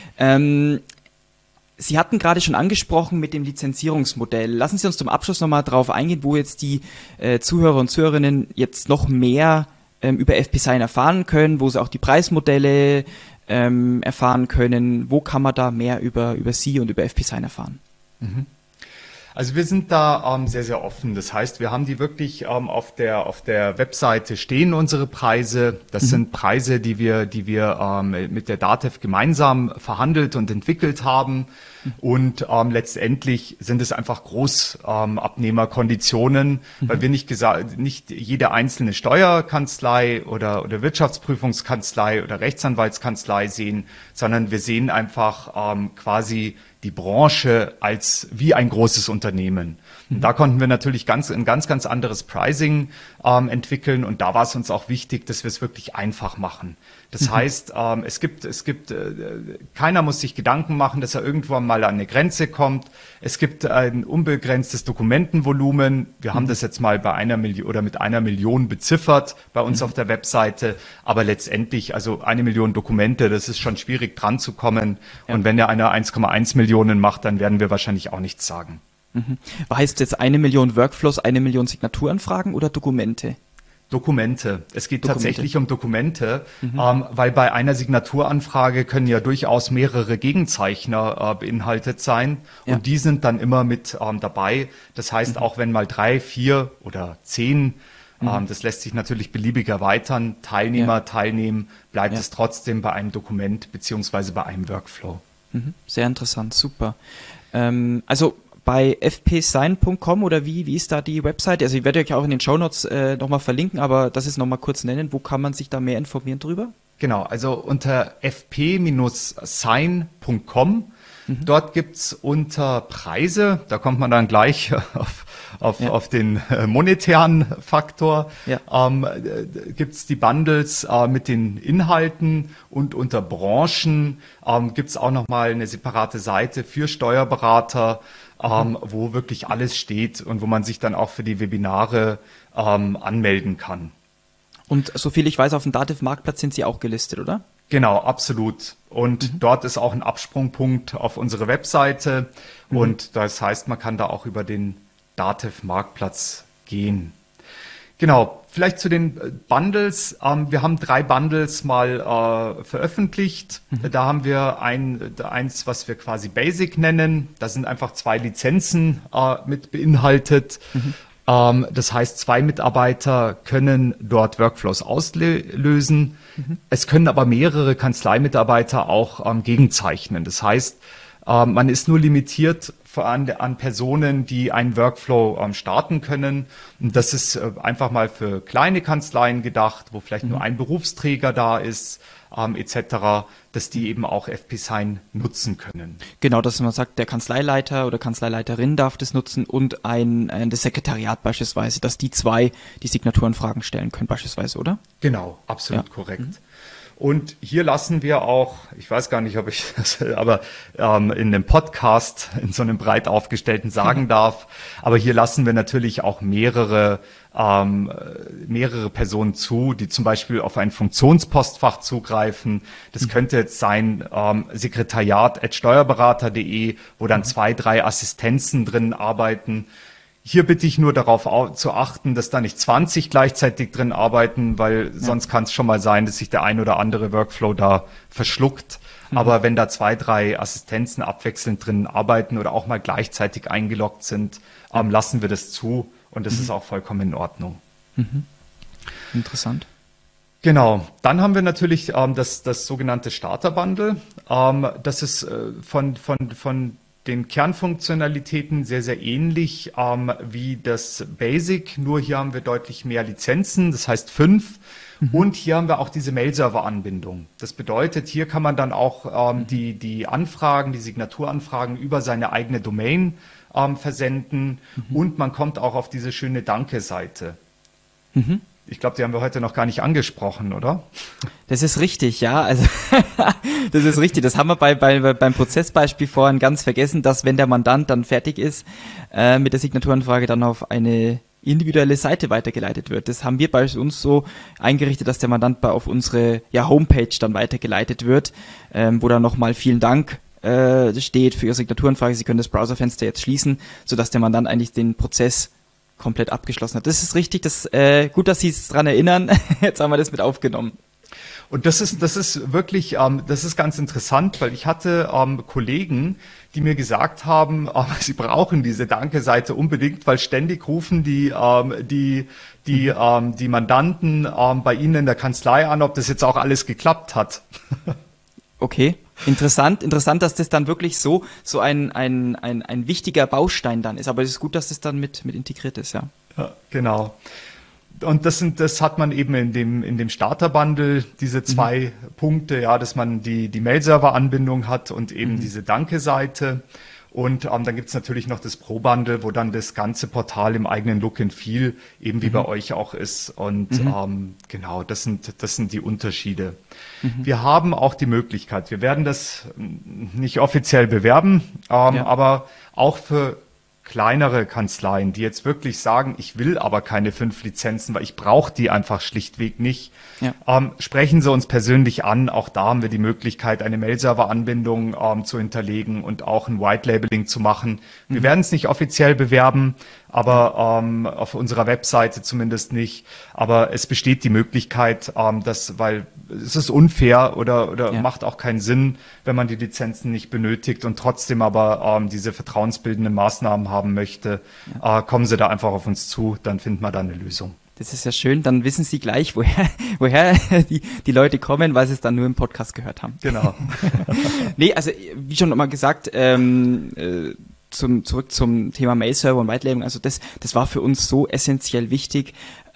Sie hatten gerade schon angesprochen mit dem Lizenzierungsmodell. Lassen Sie uns zum Abschluss nochmal drauf eingehen, wo jetzt die Zuhörer und Zuhörerinnen jetzt noch mehr über FP Sign erfahren können, wo sie auch die Preismodelle erfahren können. Wo kann man da mehr über Sie und über FP Sign erfahren? Also wir sind da sehr, sehr offen. Das heißt, wir haben die wirklich auf der Webseite stehen, unsere Preise. Das sind Preise, die wir mit der DATEV gemeinsam verhandelt und entwickelt haben. Und letztendlich sind es einfach Großabnehmerkonditionen, weil wir nicht jede einzelne Steuerkanzlei oder Wirtschaftsprüfungskanzlei oder Rechtsanwaltskanzlei sehen, sondern wir sehen einfach quasi die Branche als wie ein großes Unternehmen. Und da konnten wir natürlich ein ganz anderes Pricing entwickeln und da war es uns auch wichtig, dass wir es wirklich einfach machen. Das heißt, keiner muss sich Gedanken machen, dass er irgendwann mal an eine Grenze kommt. Es gibt ein unbegrenztes Dokumentenvolumen. Wir haben das jetzt mal bei 1 Million oder mit 1 Million beziffert bei uns auf der Webseite. Aber letztendlich, also 1 Million Dokumente, das ist schon schwierig dran zu kommen. Ja. Und wenn der einer 1,1 Millionen macht, dann werden wir wahrscheinlich auch nichts sagen. Heißt jetzt 1 Million Workflows, 1 Million Signaturanfragen oder Dokumente? Dokumente. Es geht tatsächlich um Dokumente, weil bei einer Signaturanfrage können ja durchaus mehrere Gegenzeichner beinhaltet sein und die sind dann immer mit dabei. Das heißt, auch wenn mal 3, 4 oder 10, das lässt sich natürlich beliebig erweitern, Teilnehmer teilnehmen, bleibt es trotzdem bei einem Dokument beziehungsweise bei einem Workflow. Sehr interessant, super. Also bei fpsign.com oder wie ist da die Website? Also ich werde euch auch in den Shownotes nochmal verlinken, aber das ist nochmal kurz nennen. Wo kann man sich da mehr informieren drüber? Genau, also unter fp-sign.com. Dort gibt's unter Preise, da kommt man dann gleich auf den monetären Faktor, gibt's die Bundles mit den Inhalten und unter Branchen gibt's auch nochmal eine separate Seite für Steuerberater, wo wirklich alles steht und wo man sich dann auch für die Webinare anmelden kann. Und soviel ich weiß, auf dem DATEV-Marktplatz sind Sie auch gelistet, oder? Genau, absolut. Und dort ist auch ein Absprungpunkt auf unsere Webseite. Und das heißt, man kann da auch über den DATEV-Marktplatz gehen. Genau, vielleicht zu den Bundles. Wir haben 3 Bundles mal veröffentlicht. Da haben wir eins, was wir quasi Basic nennen. Da sind einfach 2 Lizenzen mit beinhaltet. Das heißt, 2 Mitarbeiter können dort Workflows auslösen. Es können aber mehrere Kanzleimitarbeiter auch gegenzeichnen. Das heißt, man ist nur limitiert an Personen, die einen Workflow starten können. Und das ist einfach mal für kleine Kanzleien gedacht, wo vielleicht nur ein Berufsträger da ist, etc., dass die eben auch FP-Sign nutzen können. Genau, dass man sagt, der Kanzleileiter oder Kanzleileiterin darf das nutzen und das Sekretariat beispielsweise, dass die 2 die Signaturanfragen stellen können beispielsweise, oder? Genau, absolut korrekt. Und hier lassen wir auch, ich weiß gar nicht, ob ich das aber in einem Podcast in so einem breit aufgestellten sagen darf, aber hier lassen wir natürlich auch mehrere Personen zu, die zum Beispiel auf ein Funktionspostfach zugreifen. Das könnte jetzt sein sekretariat@steuerberater.de, wo dann 2, 3 Assistenzen drin arbeiten. Hier bitte ich nur darauf zu achten, dass da nicht 20 gleichzeitig drin arbeiten, weil sonst kann es schon mal sein, dass sich der ein oder andere Workflow da verschluckt. Aber wenn da 2, 3 Assistenzen abwechselnd drin arbeiten oder auch mal gleichzeitig eingeloggt sind, lassen wir das zu und das ist auch vollkommen in Ordnung. Interessant. Genau, dann haben wir natürlich das sogenannte Starter-Bundle. Das ist von den Kernfunktionalitäten sehr, sehr ähnlich wie das Basic, nur hier haben wir deutlich mehr Lizenzen, das heißt 5. Und hier haben wir auch diese Mail-Server-Anbindung. Das bedeutet, hier kann man dann auch die Anfragen, die Signaturanfragen über seine eigene Domain versenden und man kommt auch auf diese schöne Danke-Seite. Ich glaube, die haben wir heute noch gar nicht angesprochen, oder? Das ist richtig, ja. Also das ist richtig. Das haben wir beim Prozessbeispiel vorhin ganz vergessen, dass wenn der Mandant dann fertig ist mit der Signaturanfrage, dann auf eine individuelle Seite weitergeleitet wird. Das haben wir bei uns so eingerichtet, dass der Mandant auf unsere Homepage dann weitergeleitet wird, wo dann nochmal vielen Dank steht für Ihre Signaturanfrage. Sie können das Browserfenster jetzt schließen, sodass der Mandant eigentlich den Prozess komplett abgeschlossen hat. Das ist richtig, gut, dass Sie es dran erinnern. Jetzt haben wir das mit aufgenommen. Und das ist wirklich, das ist ganz interessant, weil ich hatte Kollegen, die mir gesagt haben, sie brauchen diese Danke-Seite unbedingt, weil ständig rufen die Mandanten bei Ihnen in der Kanzlei an, ob das jetzt auch alles geklappt hat. Okay, interessant, dass das dann wirklich so ein wichtiger Baustein dann ist. Aber es ist gut, dass das dann mit integriert ist, ja. Ja, genau. Und das hat man eben in dem Starter-Bundle, diese 2 Punkte, ja, dass man die Mail-Server-Anbindung hat und eben diese Danke-Seite. Und dann gibt's natürlich noch das Pro-Bundle, wo dann das ganze Portal im eigenen Look and Feel eben wie bei euch auch ist. Und genau, das sind die Unterschiede. Wir haben auch die Möglichkeit, wir werden das nicht offiziell bewerben, aber auch für kleinere Kanzleien, die jetzt wirklich sagen, ich will aber keine 5 Lizenzen, weil ich brauche die einfach schlichtweg nicht, sprechen Sie uns persönlich an. Auch da haben wir die Möglichkeit, eine Mail-Server-Anbindung zu hinterlegen und auch ein White-Labeling zu machen. Wir werden es nicht offiziell bewerben, aber auf unserer Webseite zumindest nicht. Aber es besteht die Möglichkeit, weil es ist unfair oder macht auch keinen Sinn, wenn man die Lizenzen nicht benötigt und trotzdem aber diese vertrauensbildenden Maßnahmen haben möchte. Kommen Sie da einfach auf uns zu, dann finden wir da eine Lösung. Das ist ja schön, dann wissen Sie gleich, woher die Leute kommen, weil sie es dann nur im Podcast gehört haben. Genau. Nee, also wie schon mal gesagt, zurück zum Thema Mail-Server und White-Labeling, also das war für uns so essentiell wichtig,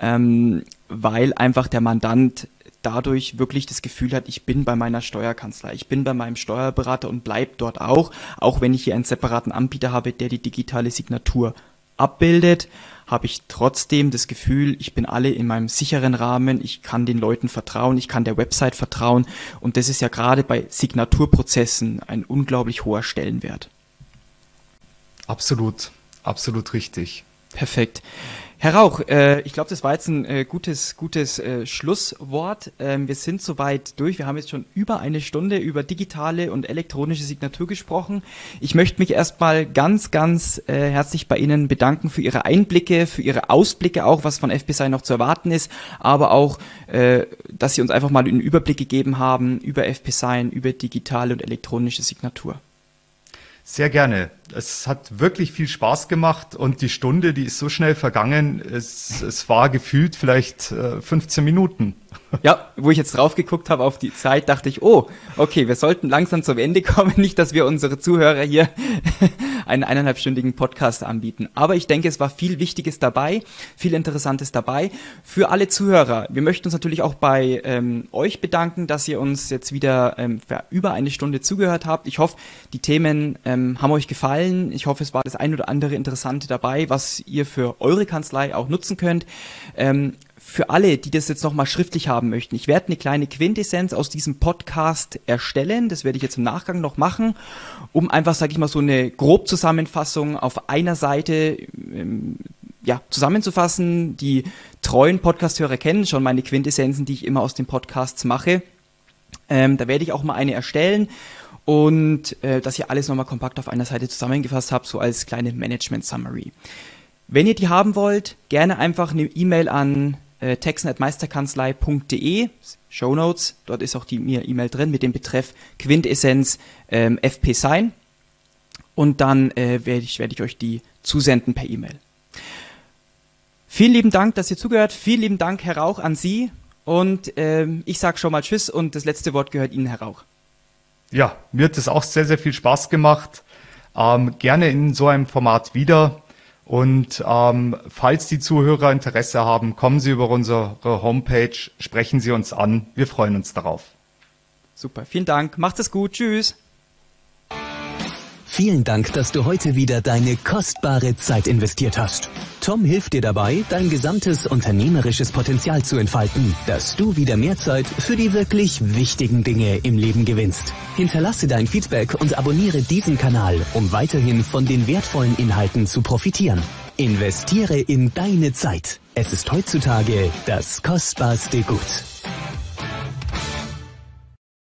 weil einfach der Mandant dadurch wirklich das Gefühl hat, ich bin bei meiner Steuerkanzlei, ich bin bei meinem Steuerberater und bleib dort auch wenn ich hier einen separaten Anbieter habe, der die digitale Signatur abbildet, habe ich trotzdem das Gefühl, ich bin alle in meinem sicheren Rahmen, ich kann den Leuten vertrauen, ich kann der Website vertrauen und das ist ja gerade bei Signaturprozessen ein unglaublich hoher Stellenwert. Absolut richtig. Perfekt. Herr Rauch, ich glaube, das war jetzt ein gutes Schlusswort. Wir sind soweit durch. Wir haben jetzt schon über eine Stunde über digitale und elektronische Signatur gesprochen. Ich möchte mich erstmal ganz herzlich bei Ihnen bedanken für Ihre Einblicke, für Ihre Ausblicke auch, was von FP-Sign noch zu erwarten ist, aber auch, dass Sie uns einfach mal einen Überblick gegeben haben über FP-Sign, über digitale und elektronische Signatur. Sehr gerne. Es hat wirklich viel Spaß gemacht und die Stunde, die ist so schnell vergangen. Es war gefühlt vielleicht 15 Minuten. Ja, wo ich jetzt drauf geguckt habe auf die Zeit, dachte ich, oh, okay, wir sollten langsam zum Ende kommen. Nicht, dass wir unsere Zuhörer hier einen 1,5-stündigen Podcast anbieten. Aber ich denke, es war viel Wichtiges dabei, viel Interessantes dabei. Für alle Zuhörer, wir möchten uns natürlich auch bei euch bedanken, dass ihr uns jetzt wieder über eine Stunde zugehört habt. Ich hoffe, die Themen haben euch gefallen. Ich hoffe, es war das ein oder andere Interessante dabei, was ihr für eure Kanzlei auch nutzen könnt. Für alle, die das jetzt nochmal schriftlich haben möchten, ich werde eine kleine Quintessenz aus diesem Podcast erstellen. Das werde ich jetzt im Nachgang noch machen, um einfach, sage ich mal, so eine Grobzusammenfassung auf einer Seite zusammenzufassen. Die treuen Podcast-Hörer kennen schon meine Quintessenzen, die ich immer aus den Podcasts mache. Da werde ich auch mal eine erstellen. Und dass ihr alles nochmal kompakt auf einer Seite zusammengefasst habt, so als kleine Management-Summary. Wenn ihr die haben wollt, gerne einfach eine E-Mail an texten@meisterkanzlei.de, Shownotes, dort ist auch die E-Mail drin mit dem Betreff Quintessenz FP-Sign. Und dann werde ich euch die zusenden per E-Mail. Vielen lieben Dank, dass ihr zugehört. Vielen lieben Dank, Herr Rauch, an Sie. Und ich sage schon mal Tschüss und das letzte Wort gehört Ihnen, Herr Rauch. Ja, mir hat es auch sehr, sehr viel Spaß gemacht. Gerne in so einem Format wieder. Und falls die Zuhörer Interesse haben, kommen Sie über unsere Homepage, sprechen Sie uns an. Wir freuen uns darauf. Super, vielen Dank. Macht es gut. Tschüss. Vielen Dank, dass du heute wieder deine kostbare Zeit investiert hast. Tom hilft dir dabei, dein gesamtes unternehmerisches Potenzial zu entfalten, dass du wieder mehr Zeit für die wirklich wichtigen Dinge im Leben gewinnst. Hinterlasse dein Feedback und abonniere diesen Kanal, um weiterhin von den wertvollen Inhalten zu profitieren. Investiere in deine Zeit. Es ist heutzutage das kostbarste Gut.